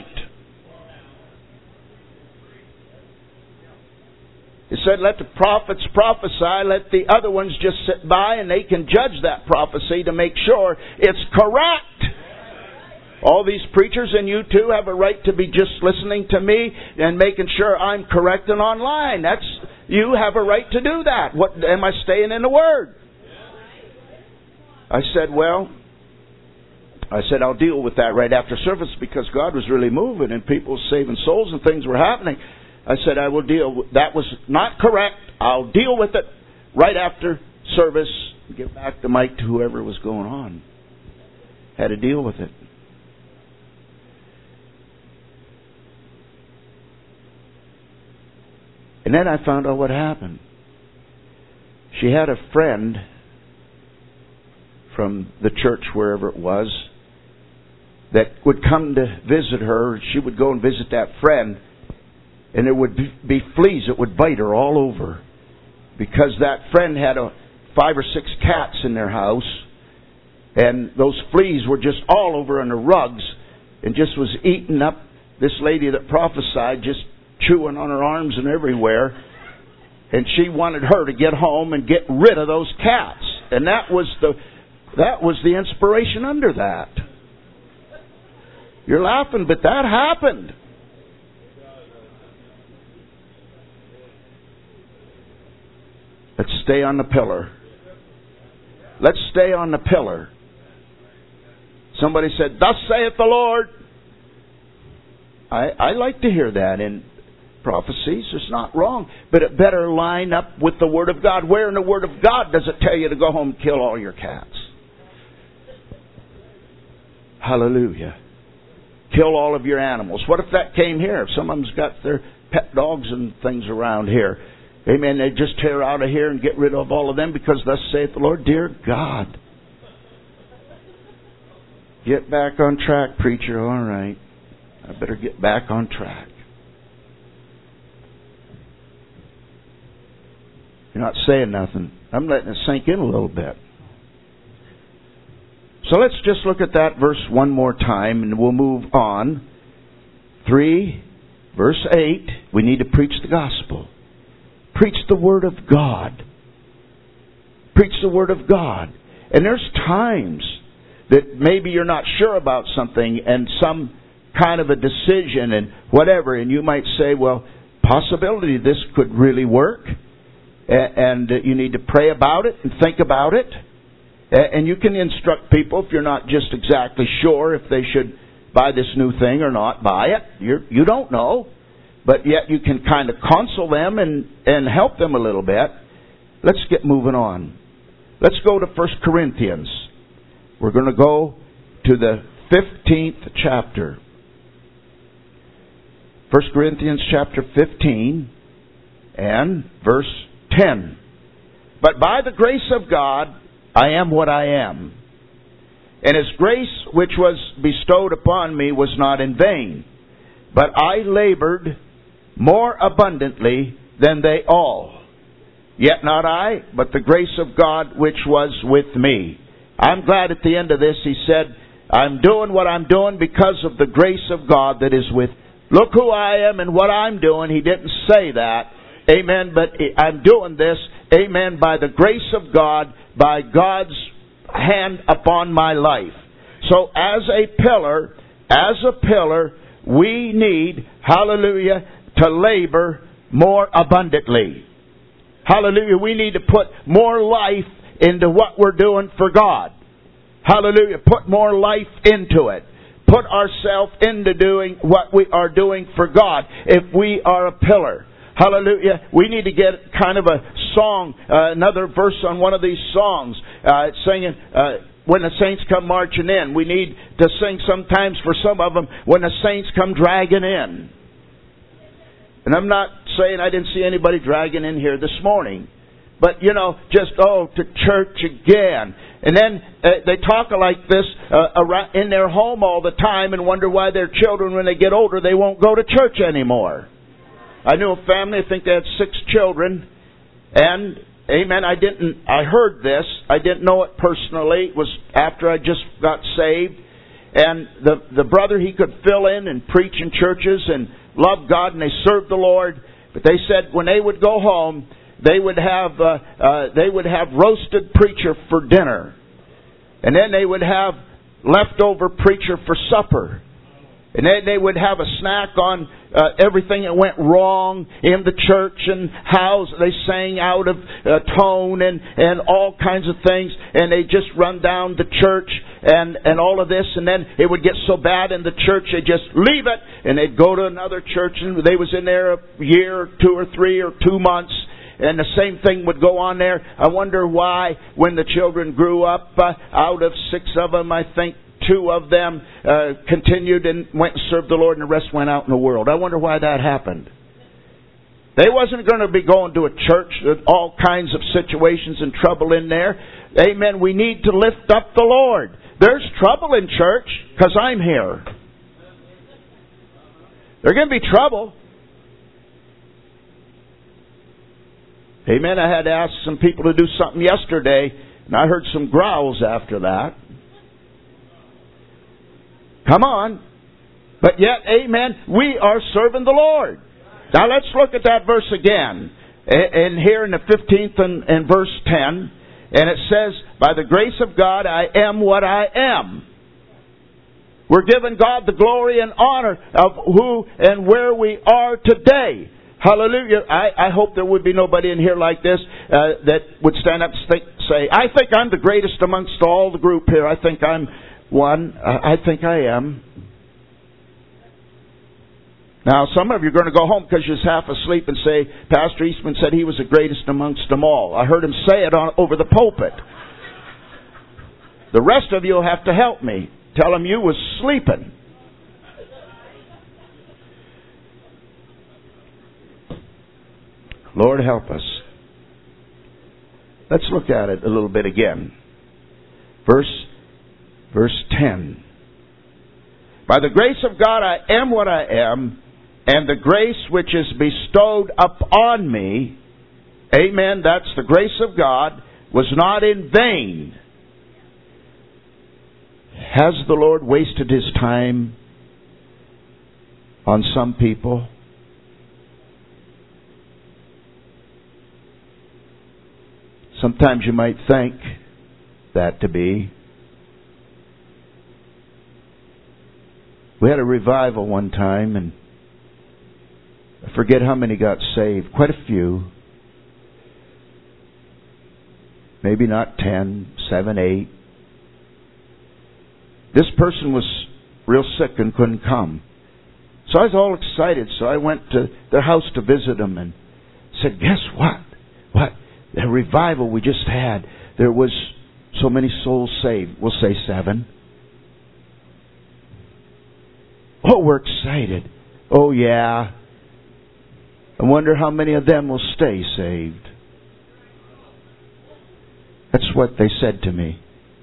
It said, "Let the prophets prophesy, let the other ones just sit by and they can judge that prophecy to make sure it's correct." All these preachers and you too have a right to be just listening to me and making sure I'm correct and online. You have a right to do that. What am I staying in the Word? I said, I'll deal with that right after service because God was really moving and people saving souls and things were happening. I said, I will deal with that. Was not correct. I'll deal with it right after service. Give back the mic to whoever was going on. Had to deal with it. And then I found out what happened. She had a friend from the church, wherever it was, that would come to visit her. She would go and visit that friend, and there would be fleas that would bite her all over because that friend had 5 or 6 cats in their house, and those fleas were just all over on the rugs and just was eating up this lady that prophesied, just chewing on her arms and everywhere. And she wanted her to get home and get rid of those cats. And that was the inspiration under that. You're laughing, but that happened. Let's stay on the pillar. Let's stay on the pillar. Somebody said, "Thus saith the Lord." I like to hear that in prophecies. It's not wrong. But it better line up with the Word of God. Where in the Word of God does it tell you to go home and kill all your cats? Hallelujah. Kill all of your animals. What if that came here? If some of them's got their pet dogs and things around here. Amen. They just tear out of here and get rid of all of them because thus saith the Lord. Dear God. Get back on track, preacher. All right. I better get back on track. You're not saying nothing. I'm letting it sink in a little bit. So let's just look at that verse one more time and we'll move on. 3, verse 8, we need to preach the gospel. Preach the Word of God. Preach the Word of God. And there's times that maybe you're not sure about something and some kind of a decision and whatever, and you might say, well, possibility this could really work, and you need to pray about it and think about it. And you can instruct people if you're not just exactly sure if they should buy this new thing or not buy it. You don't know. But yet you can kind of counsel them and help them a little bit. Let's get moving on. Let's go to 1 Corinthians. We're going to go to the 15th chapter. 1 Corinthians chapter 15 and verse 10. But by the grace of God, I am what I am. And His grace which was bestowed upon me was not in vain. But I labored more abundantly than they all. Yet not I, but the grace of God which was with me. I'm glad at the end of this he said, I'm doing what I'm doing because of the grace of God that is with me. Look who I am and what I'm doing. He didn't say that. Amen. But I'm doing this, amen, by the grace of God, by God's hand upon my life. So as a pillar, we need, hallelujah, to labor more abundantly. Hallelujah. We need to put more life into what we're doing for God. Hallelujah. Put more life into it. Put ourselves into doing what we are doing for God. If we are a pillar. Hallelujah. We need to get kind of a song, another verse on one of these songs. Singing, when the saints come marching in. We need to sing sometimes for some of them, when the saints come dragging in. And I'm not saying I didn't see anybody dragging in here this morning. But, just, to church again. And then they talk like this in their home all the time and wonder why their children, when they get older, they won't go to church anymore. I knew a family, I think they had 6 children. And, amen, I heard this. I didn't know it personally. It was after I just got saved. And the brother, he could fill in and preach in churches and love God, and they served the Lord. But they said when they would go home, they would have roasted preacher for dinner, and then they would have leftover preacher for supper, and then they would have a snack on everything that went wrong in the church and how they sang out of tone and all kinds of things, and they just run down the church and all of this, and then it would get so bad in the church they just leave it and they'd go to another church, and they was in there a year or 2 or 3 or 2 months. And the same thing would go on there. I wonder why, when the children grew up, out of 6 of them, I think 2 of them continued and went and served the Lord, and the rest went out in the world. I wonder why that happened. They wasn't going to be going to a church with all kinds of situations and trouble in there. Amen. We need to lift up the Lord. There's trouble in church because I'm here. There's going to be trouble. Amen. I had to ask some people to do something yesterday, and I heard some growls after that. Come on. But yet, amen, we are serving the Lord. Now let's look at that verse again. And here in the 15th and verse 10, and it says, by the grace of God, I am what I am. We're giving God the glory and honor of who and where we are today. Hallelujah. I hope there would be nobody in here like this that would stand up and say, I think I'm the greatest amongst all the group here. I think I'm one. I think I am. Now, some of you are going to go home because you're half asleep and say, Pastor Eastman said he was the greatest amongst them all. I heard him say it over the pulpit. The rest of you will have to help me. Tell him you was sleeping. Lord, help us. Let's look at it a little bit again. Verse 10. By the grace of God I am what I am, and the grace which is bestowed upon me, amen, that's the grace of God, was not in vain. Has the Lord wasted His time on some people? Sometimes you might think that to be. We had a revival one time, and I forget how many got saved. Quite a few. Maybe not 10, 7, 8. This person was real sick and couldn't come. So I was all excited, so I went to their house to visit them and said, guess what? What? The revival we just had, there was so many souls saved. We'll say 7. Oh, we're excited. Oh, yeah. I wonder how many of them will stay saved. That's what they said to me.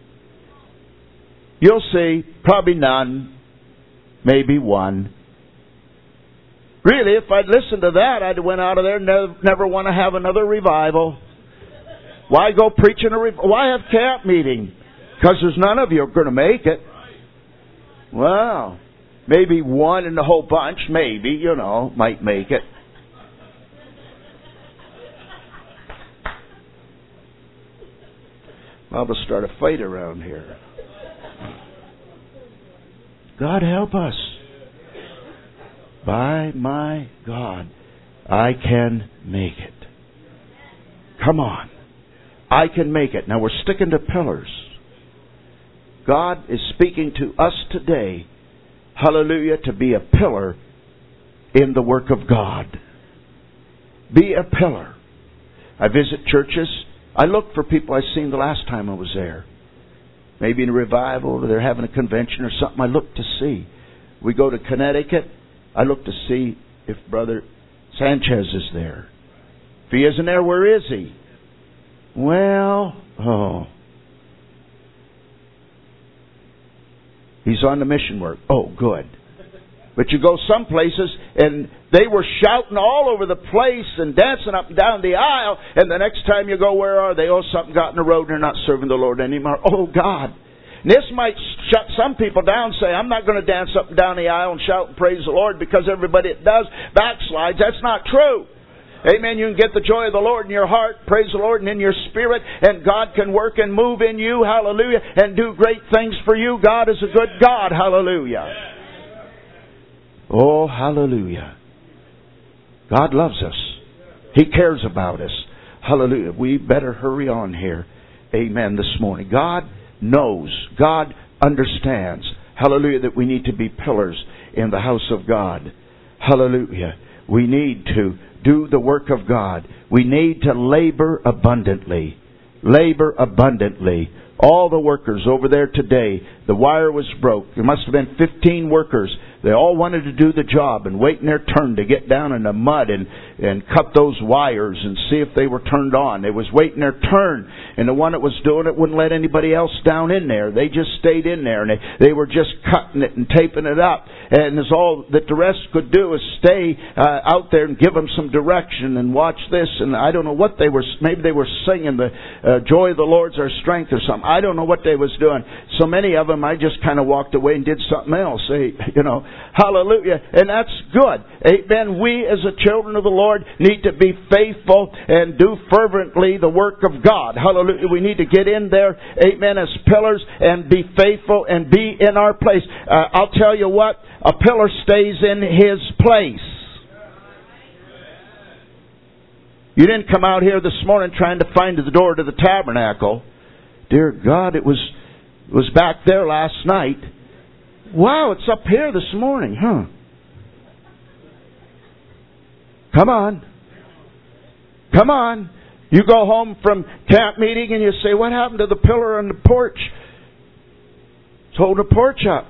You'll see, probably none, maybe 1. Really, if I'd listened to that, I'd went out of there and never want to have another revival. Why go preaching a revival? Why have camp meeting? Because there's none of you are going to make it. Well, maybe 1 in the whole bunch, maybe, might make it. I'll just start a fight around here. God help us. By my God, I can make it. Come on. I can make it. Now we're sticking to pillars. God is speaking to us today, hallelujah, to be a pillar in the work of God. Be a pillar. I visit churches. I look for people I've seen the last time I was there. Maybe in a revival, or they're having a convention or something. I look to see. We go to Connecticut. I look to see if Brother Sanchez is there. If he isn't there, where is he? Well, he's on the mission work. Oh, good. But you go some places and they were shouting all over the place and dancing up and down the aisle, and the next time you go, where are they? Oh, something got in the road and they're not serving the Lord anymore. Oh, God. And this might shut some people down and say, I'm not going to dance up and down the aisle and shout and praise the Lord because everybody that does backslides. That's not true. Amen. You can get the joy of the Lord in your heart, praise the Lord, and in your spirit, and God can work and move in you, hallelujah, and do great things for you. God is a good God, hallelujah. Oh, hallelujah. God loves us. He cares about us. Hallelujah. We better hurry on here. Amen this morning. God knows. God understands. Hallelujah, that we need to be pillars in the house of God. Hallelujah. We need to do the work of God. We need to labor abundantly. Labor abundantly. All the workers over there today, the wire was broke. There must have been 15 workers. They all wanted to do the job and waiting their turn to get down in the mud and cut those wires and see if they were turned on. They was waiting their turn, and the one that was doing it wouldn't let anybody else down in there. They just stayed in there, and they were just cutting it and taping it up. And that's all that the rest could do is stay out there and give them some direction and watch this. And I don't know what they were. Maybe they were singing the joy of the Lord's our strength or something. I don't know what they was doing. So many of them, I just kind of walked away and did something else. Hallelujah. And that's good. Amen. We as the children of the Lord need to be faithful and do fervently the work of God. Hallelujah. We need to get in there, amen, as pillars and be faithful and be in our place. I'll tell you what, a pillar stays in his place. You didn't come out here this morning trying to find the door to the tabernacle. Dear God, it was It was back there last night. Wow, it's up here this morning, huh? Come on. Come on. You go home from camp meeting and you say, what happened to the pillar on the porch? It's holding the porch up.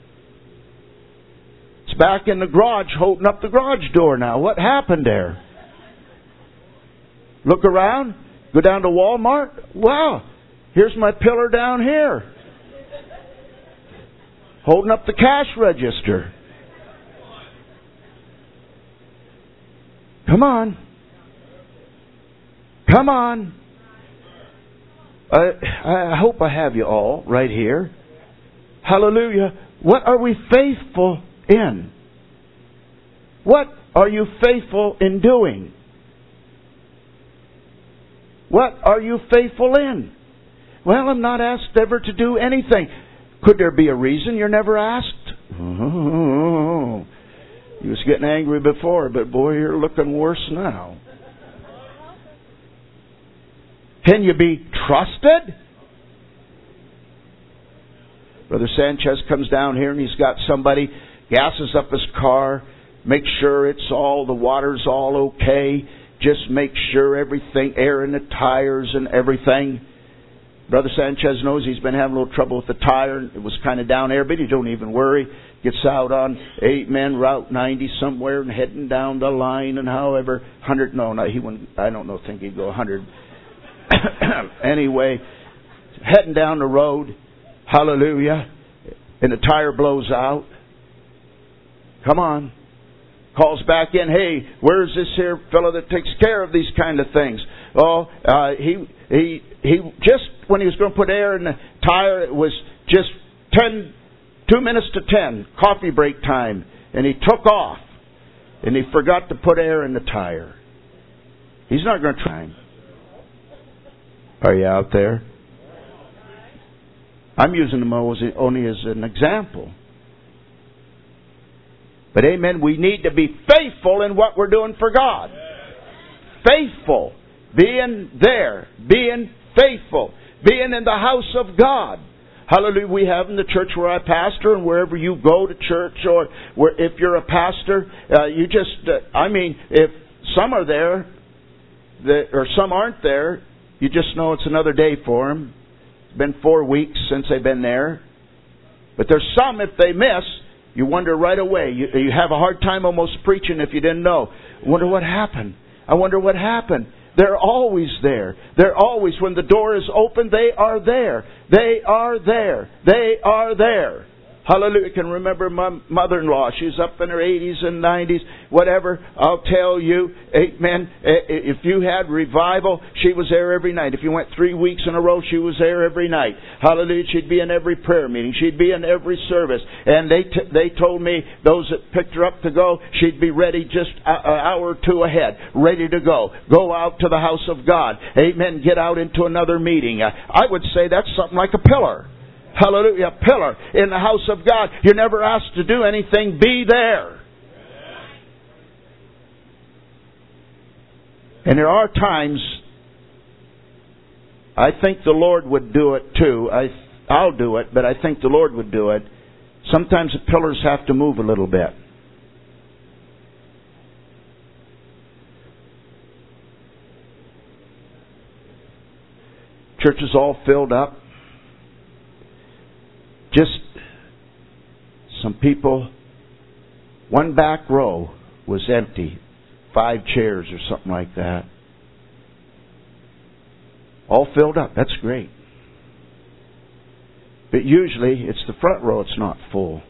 It's back in the garage, holding up the garage door now. What happened there? Look around. Go down to Walmart. Wow, here's my pillar down here. Holding up the cash register. Come on. Come on. I hope I have you all right here. Hallelujah. What are we faithful in? What are you faithful in doing? What are you faithful in? Well, I'm not asked ever to do anything. Could there be a reason you're never asked? Oh, you was getting angry before, but boy, you're looking worse now. Can you be trusted? Brother Sanchez comes down here and he's got somebody, gasses up his car, make sure the water's all okay, just make sure everything, air in the tires and everything. Brother Sanchez knows he's been having a little trouble with the tire. It was kind of down there, but he don't even worry. Gets out on Route 90 somewhere and heading down the line and however, 100, he wouldn't, I don't know, think he'd go 100. Anyway, heading down the road, hallelujah, and the tire blows out. Come on. Calls back in, hey, where's this here fellow that takes care of these kind of things? Oh, he just, when he was going to put air in the tire, it was just 2 minutes to 10, coffee break time, and he took off, and he forgot to put air in the tire. He's not going to try. Are you out there? I'm using them only as an example. But amen, we need to be faithful in what we're doing for God. Faithful. Being there. Being faithful. Being in the house of God. Hallelujah. We have in the church where I pastor, and wherever you go to church, or if you're a pastor, if some are there, or some aren't there, you just know it's another day for them. It's been 4 weeks since they've been there. But there's some, if they miss, you wonder right away. You have a hard time almost preaching if you didn't know. I wonder what happened. I wonder what happened. They're always there. They're always, when the door is open, they are there. They are there. They are there. Hallelujah. I can remember my mother-in-law. She's up in her 80s and 90s, whatever. I'll tell you, amen, if you had revival, she was there every night. If you went 3 weeks in a row, she was there every night. Hallelujah. She'd be in every prayer meeting. She'd be in every service. And they told me, those that picked her up to go, she'd be ready just an hour or two ahead, ready to go. Go out to the house of God. Amen. Get out into another meeting. I would say that's something like a pillar. Hallelujah, pillar in the house of God. You're never asked to do anything. Be there. And there are times I think the Lord would do it too. I'll do it, but I think the Lord would do it. Sometimes the pillars have to move a little bit. Church is all filled up. Just some people, one back row was empty, 5 chairs or something like that. All filled up, that's great. But usually it's the front row it's not full.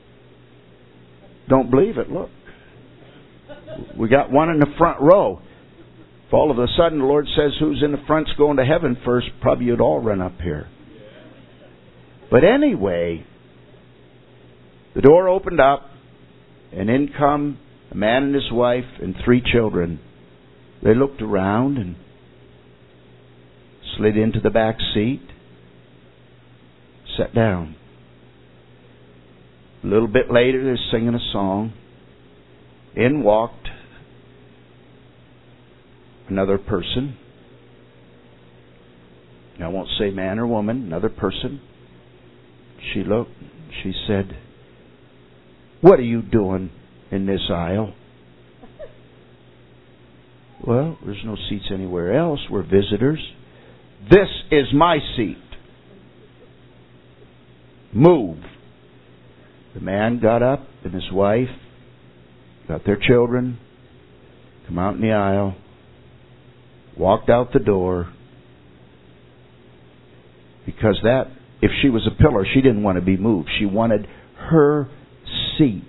Don't believe it, look. We got one in the front row. If all of a sudden the Lord says who's in the front's going to heaven first, probably you'd all run up here. But anyway, the door opened up, and in come a man and his wife and 3 children. They looked around and slid into the back seat, sat down. A little bit later, they're singing a song. In walked another person. I won't say man or woman, another person. She looked. She said, "What are you doing in this aisle?" "Well, there's no seats anywhere else. We're visitors." "This is my seat. Move." The man got up and his wife got their children, come out in the aisle, walked out the door, because that, if she was a pillar, she didn't want to be moved. She wanted her seat.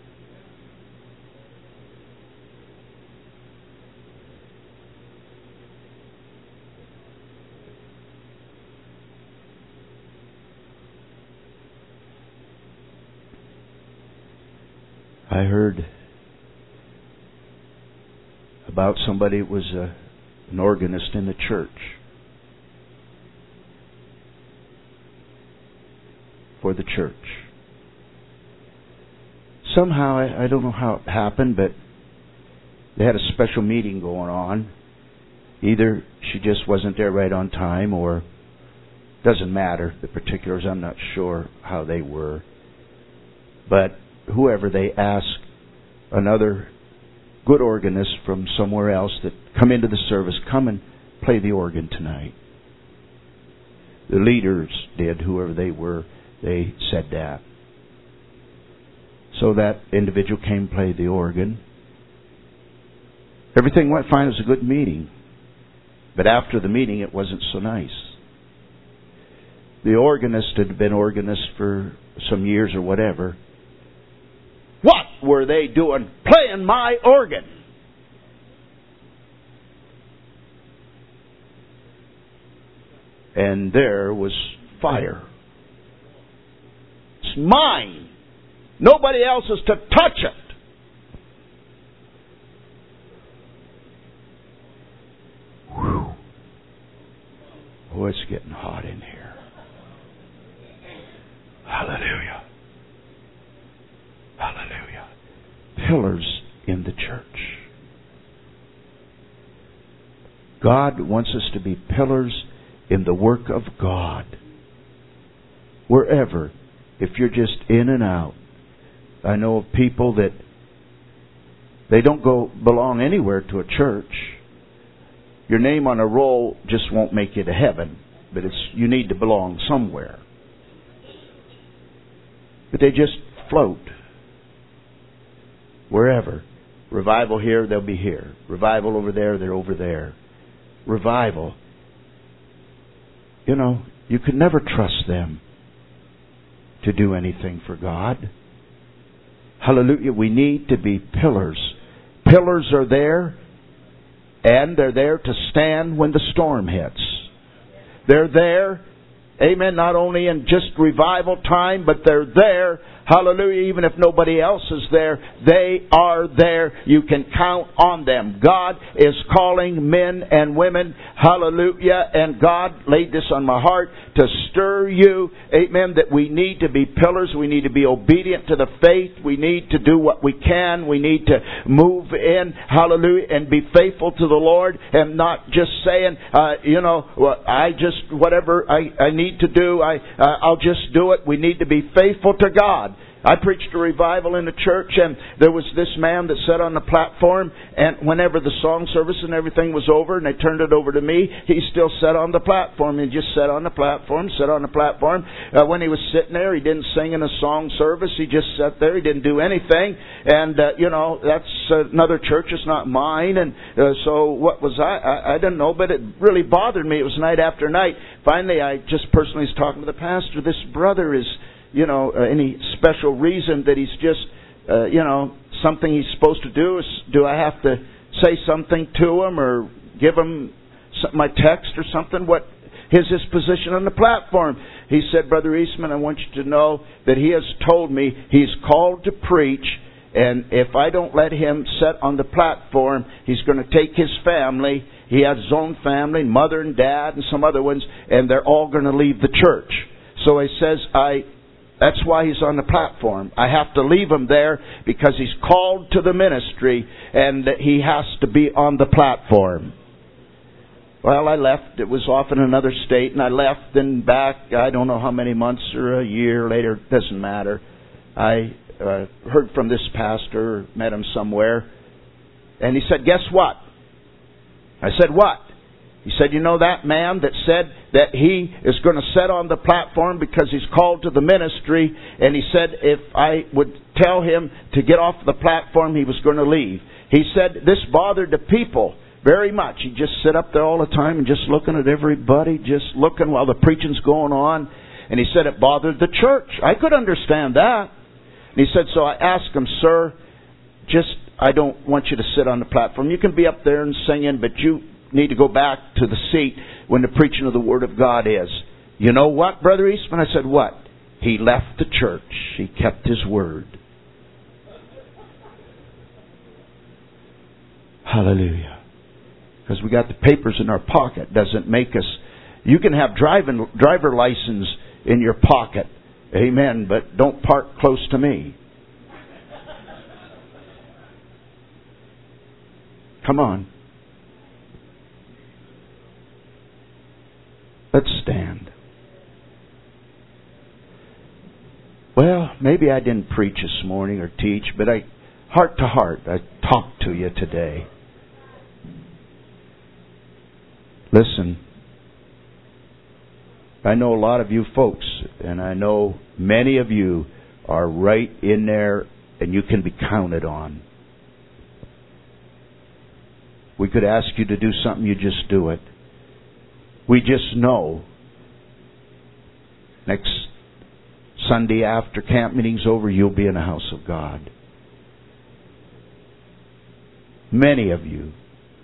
I heard about somebody who was an organist in the church. For the church. Somehow, I don't know how it happened, but they had a special meeting going on. Either she just wasn't there right on time, or doesn't matter, the particulars, I'm not sure how they were. But whoever, they asked another good organist from somewhere else that come into the service, come and play the organ tonight. The leaders did, whoever they were, they said that. So that individual came, played the organ. Everything went fine. It was a good meeting. But after the meeting, it wasn't so nice. The organist had been organist for some years or whatever. What were they doing playing my organ? And there was fire. It's mine. Nobody else is to touch it. Whew. Oh, it's getting hot in here. Hallelujah. Hallelujah. Pillars in the church. God wants us to be pillars in the work of God. Wherever. If you're just in and out. I know of people that they don't belong anywhere to a church. Your name on a roll just won't make you to heaven. But you need to belong somewhere. But they just float. Wherever. Revival here, they'll be here. Revival over there, they're over there. Revival. You know, you can never trust them to do anything for God. Hallelujah. We need to be pillars. Pillars are there, and they're there to stand when the storm hits. They're there, amen, not only in just revival time, but they're there, hallelujah, even if nobody else is there, they are there. You can count on them. God is calling men and women, hallelujah, and God laid this on my heart to stir you, amen, that we need to be pillars. We need to be obedient to the faith. We need to do what we can. We need to move in, hallelujah, and be faithful to the Lord, and not just saying, whatever I need to do, I'll just do it. We need to be faithful to God. I preached a revival in the church, and there was this man that sat on the platform, and whenever the song service and everything was over, and they turned it over to me, he still sat on the platform. He just sat on the platform, when he was sitting there, he didn't sing in a song service. He just sat there. He didn't do anything. And, that's another church. It's not mine. And so what was I didn't know, but it really bothered me. It was night after night. Finally, I just personally was talking to the pastor. This brother is... any special reason that he's just, something he's supposed to do? Do I have to say something to him or give him my text or something? What is his position on the platform? He said, Brother Eastman, I want you to know that he has told me he's called to preach, and if I don't let him sit on the platform, he's going to take his family. He has his own family, mother and dad and some other ones, and they're all going to leave the church. So he says, that's why he's on the platform. I have to leave him there because he's called to the ministry and he has to be on the platform. Well, I left. It was off in another state, and I left and back. I don't know how many months or a year later. It doesn't matter. I heard from this pastor, met him somewhere, and he said, "Guess what?" I said, "What?" He said, "You know that man that said that he is going to sit on the platform because he's called to the ministry, and he said if I would tell him to get off the platform, he was going to leave." He said this bothered the people very much. He'd just sit up there all the time and just looking at everybody, just looking while the preaching's going on. And he said it bothered the church. I could understand that. And he said, so I asked him, "Sir, I don't want you to sit on the platform. You can be up there and singing, but you need to go back to the seat when the preaching of the Word of God is." "You know what, Brother Eastman?" I said, "What?" "He left the church. He kept his word." Hallelujah. Because we got the papers in our pocket doesn't make us... You can have driver license in your pocket. Amen. But don't park close to me. Come on. Let's stand. Well, maybe I didn't preach this morning or teach, but heart to heart, I talked to you today. Listen, I know a lot of you folks, and I know many of you are right in there, and you can be counted on. We could ask you to do something, you just do it. We just know next Sunday after camp meeting's over, you'll be in the house of God. Many of you.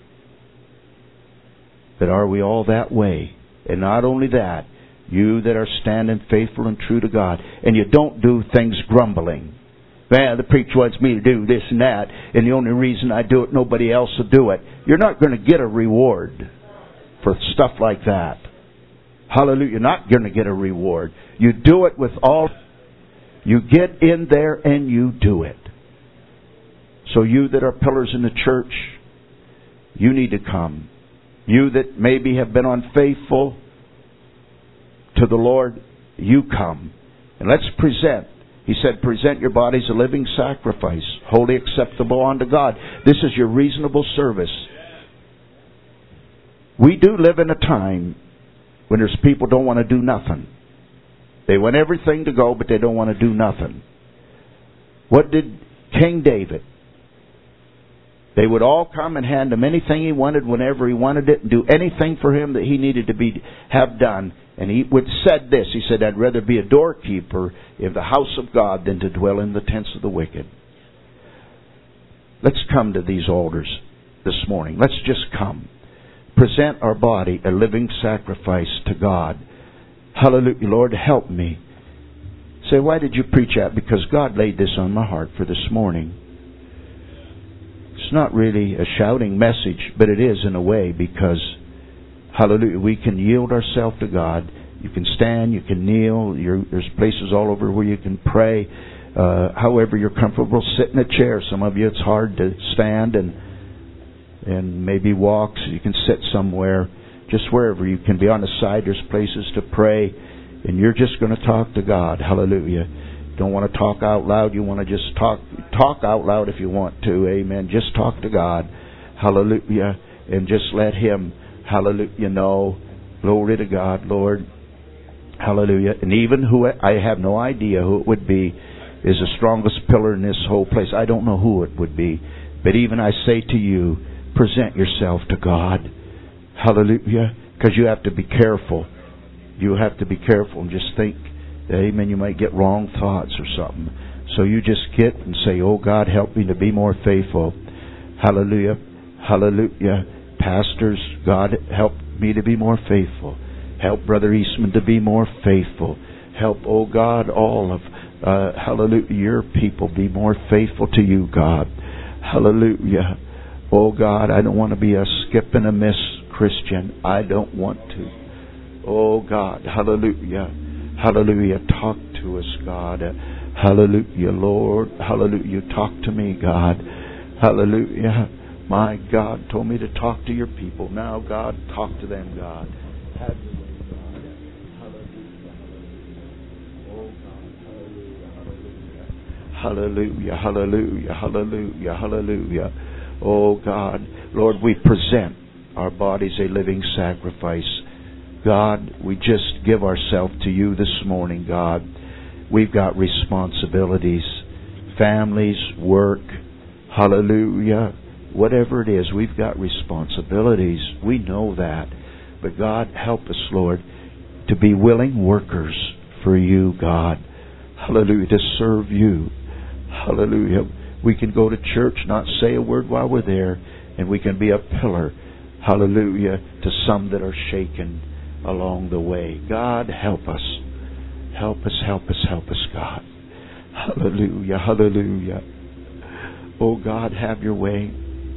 But are we all that way? And not only that, you that are standing faithful and true to God, and you don't do things grumbling. "Man, the preacher wants me to do this and that, and the only reason I do it, nobody else will do it." You're not going to get a reward for stuff like that. Hallelujah. You're not going to get a reward. You do it with all... You get in there and you do it. So you that are pillars in the church, you need to come. You that maybe have been unfaithful to the Lord, you come. And let's present. He said, present your bodies a living sacrifice, wholly acceptable unto God. This is your reasonable service. We do live in a time when there's people don't want to do nothing. They want everything to go, but they don't want to do nothing. What did King David? They would all come and hand him anything he wanted whenever he wanted it and do anything for him that he needed to have done. And he would said this. He said, "I'd rather be a doorkeeper in the house of God than to dwell in the tents of the wicked." Let's come to these altars this morning. Let's just come. Present our body a living sacrifice to God. Hallelujah. Lord, help me. Say, why did you preach that? Because God laid this on my heart for this morning. It's not really a shouting message, but it is in a way, because, hallelujah, we can yield ourselves to God. You can stand, you can kneel. There's places all over where you can pray. However you're comfortable, sit in a chair. Some of you, it's hard to stand and maybe walk, so you can sit somewhere. Just wherever you can be on the side, there's places to pray. And you're just going to talk to God. Hallelujah. Don't want to talk out loud. You want to just talk out loud if you want to. Amen. Just talk to God. Hallelujah. And just let Him, hallelujah, know. Glory to God, Lord. Hallelujah. And even who, I have no idea who it would be, is the strongest pillar in this whole place. I don't know who it would be. But even I say to you, present yourself to God. Hallelujah. Because you have to be careful. You have to be careful and just think that, amen, you might get wrong thoughts or something. So you just get and say, oh God, help me to be more faithful. Hallelujah. Hallelujah. Pastors, God, help me to be more faithful. Help Brother Eastman to be more faithful. Help, oh God, all of, hallelujah, your people be more faithful to you, God. Hallelujah. Oh God, I don't want to be a skip and a miss Christian. I don't want to. Oh God, hallelujah. Hallelujah. Talk to us, God. Hallelujah, Lord. Hallelujah. Talk to me, God. Hallelujah. My God told me to talk to your people. Now, God, talk to them, God. Have your way, God. Hallelujah. Hallelujah. Hallelujah. Hallelujah. Oh, God. Lord, we present our bodies a living sacrifice. God, we just give ourselves to you this morning, God. We've got responsibilities, families, work, hallelujah. Whatever it is, we've got responsibilities. We know that. But God, help us, Lord, to be willing workers for you, God. Hallelujah, to serve you. Hallelujah. We can go to church, not say a word while we're there, and we can be a pillar, hallelujah, to some that are shaken along the way. God, help us. Help us, help us, help us, God. Hallelujah, hallelujah. Oh, God, have your way.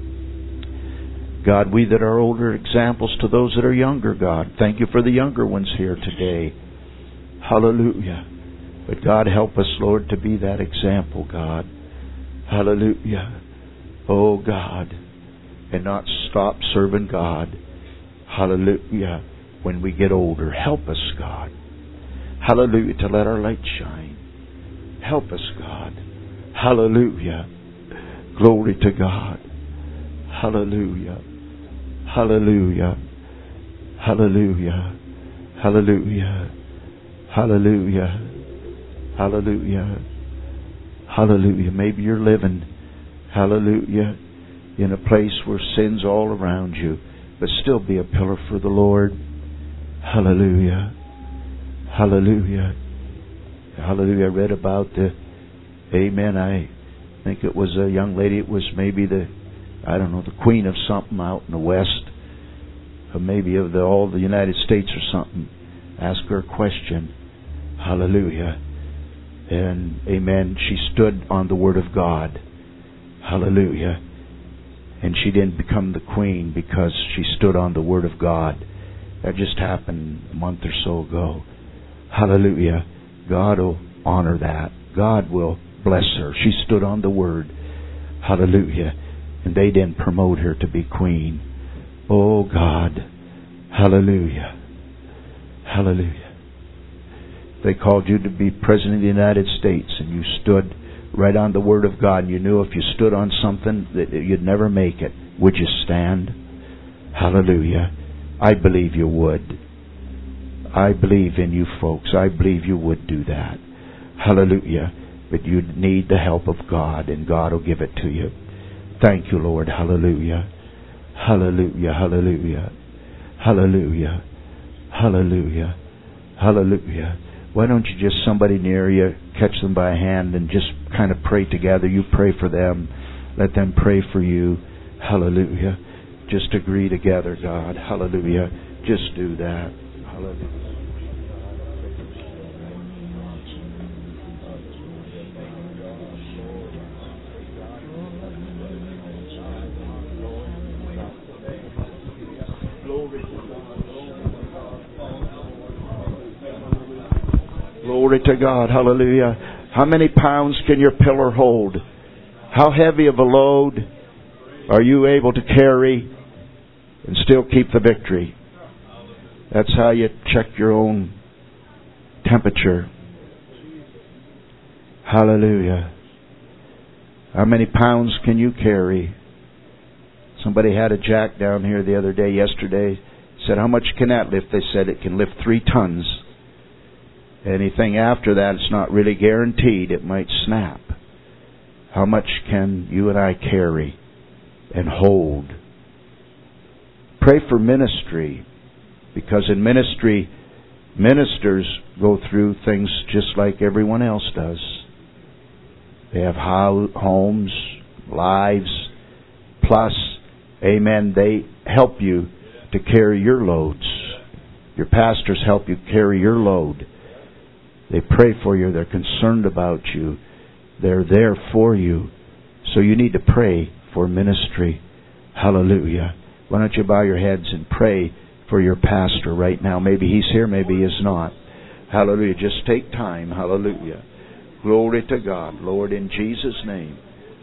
God, we that are older, examples to those that are younger, God. Thank you for the younger ones here today. Hallelujah. But God, help us, Lord, to be that example, God. Hallelujah. Oh, God. And not stop serving God. Hallelujah. When we get older. Help us, God. Hallelujah. To let our light shine. Help us, God. Hallelujah. Glory to God. Hallelujah. Hallelujah. Hallelujah. Hallelujah. Hallelujah. Hallelujah. Hallelujah. Maybe you're living, hallelujah, in a place where sin's all around you, but still be a pillar for the Lord. Hallelujah. Hallelujah. Hallelujah. I read about the I think it was a young lady, it was maybe the queen of something out in the West, or maybe of all the United States or something. Ask her a question. Hallelujah. And amen, she stood on the Word of God. Hallelujah. And she didn't become the queen because she stood on the Word of God. That just happened a month or so ago. Hallelujah. God will honor that. God will bless her. She stood on the Word. Hallelujah. And they didn't promote her to be queen. Oh, God. Hallelujah. Hallelujah. They called you to be President of the United States, and you stood right on the Word of God, and you knew if you stood on something that you'd never make it. Would you stand? Hallelujah. I believe you would. I believe in you folks. I believe you would do that. Hallelujah. But you need the help of God, and God will give it to you. Thank you, Lord. Hallelujah. Hallelujah. Hallelujah. Hallelujah. Hallelujah. Hallelujah. Why don't you just, somebody near you, catch them by a hand and just kind of pray together. You pray for them. Let them pray for you. Hallelujah. Just agree together, God. Hallelujah. Just do that. Hallelujah. Glory to God. Hallelujah. How many pounds can your pillar hold? How heavy of a load are you able to carry and still keep the victory? That's how you check your own temperature. Hallelujah. How many pounds can you carry? Somebody had a jack down here the other day, yesterday. Said, how much can that lift? They said it can lift 3 tons. Anything after that, it's not really guaranteed. It might snap. How much can you and I carry and hold? Pray for ministry, because in ministry, ministers go through things just like everyone else does. They have homes, lives, plus, amen, they help you to carry your loads. Your pastors help you carry your load. They pray for you. They're concerned about you. They're there for you. So you need to pray for ministry. Hallelujah. Why don't you bow your heads and pray for your pastor right now? Maybe he's here, maybe he is not. Hallelujah. Just take time. Hallelujah. Glory to God. Lord, in Jesus' name.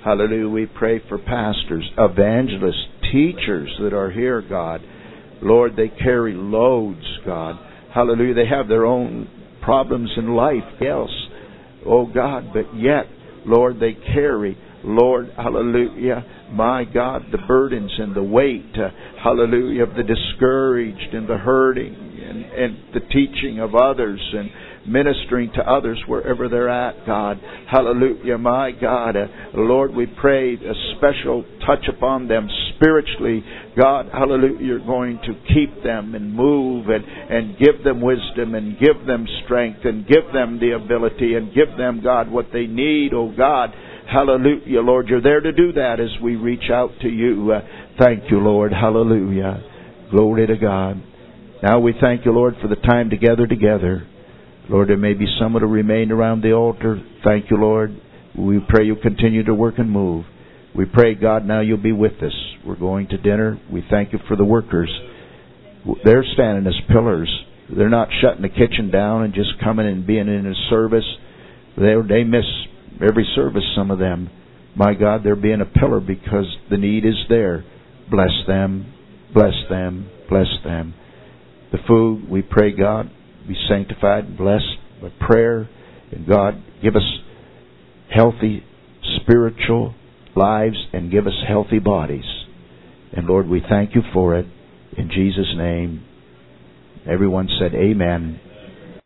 Hallelujah. We pray for pastors, evangelists, teachers that are here, God. Lord, they carry loads, God. Hallelujah. They have their own problems in life, else. Oh, God, but yet, Lord, they carry, Lord, hallelujah, my God, the burdens and the weight, hallelujah, of the discouraged and the hurting and the teaching of others and ministering to others wherever they're at, God. Hallelujah, my God. Lord, we pray a special touch upon them spiritually. God, hallelujah, you're going to keep them and move and give them wisdom and give them strength and give them the ability and give them, God, what they need, oh God. Hallelujah, Lord, you're there to do that as we reach out to you. Thank you, Lord. Hallelujah. Glory to God. Now we thank you, Lord, for the time together. Lord, there may be some that will remain around the altar. Thank you, Lord. We pray you'll continue to work and move. We pray, God, now you'll be with us. We're going to dinner. We thank you for the workers. They're standing as pillars. They're not shutting the kitchen down and just coming and being in a service. They miss every service, some of them. My God, they're being a pillar because the need is there. Bless them. Bless them. Bless them. The food, we pray, God, be sanctified and blessed by prayer. And God, give us healthy spiritual lives and give us healthy bodies. And Lord, we thank you for it. In Jesus' name. Everyone said amen.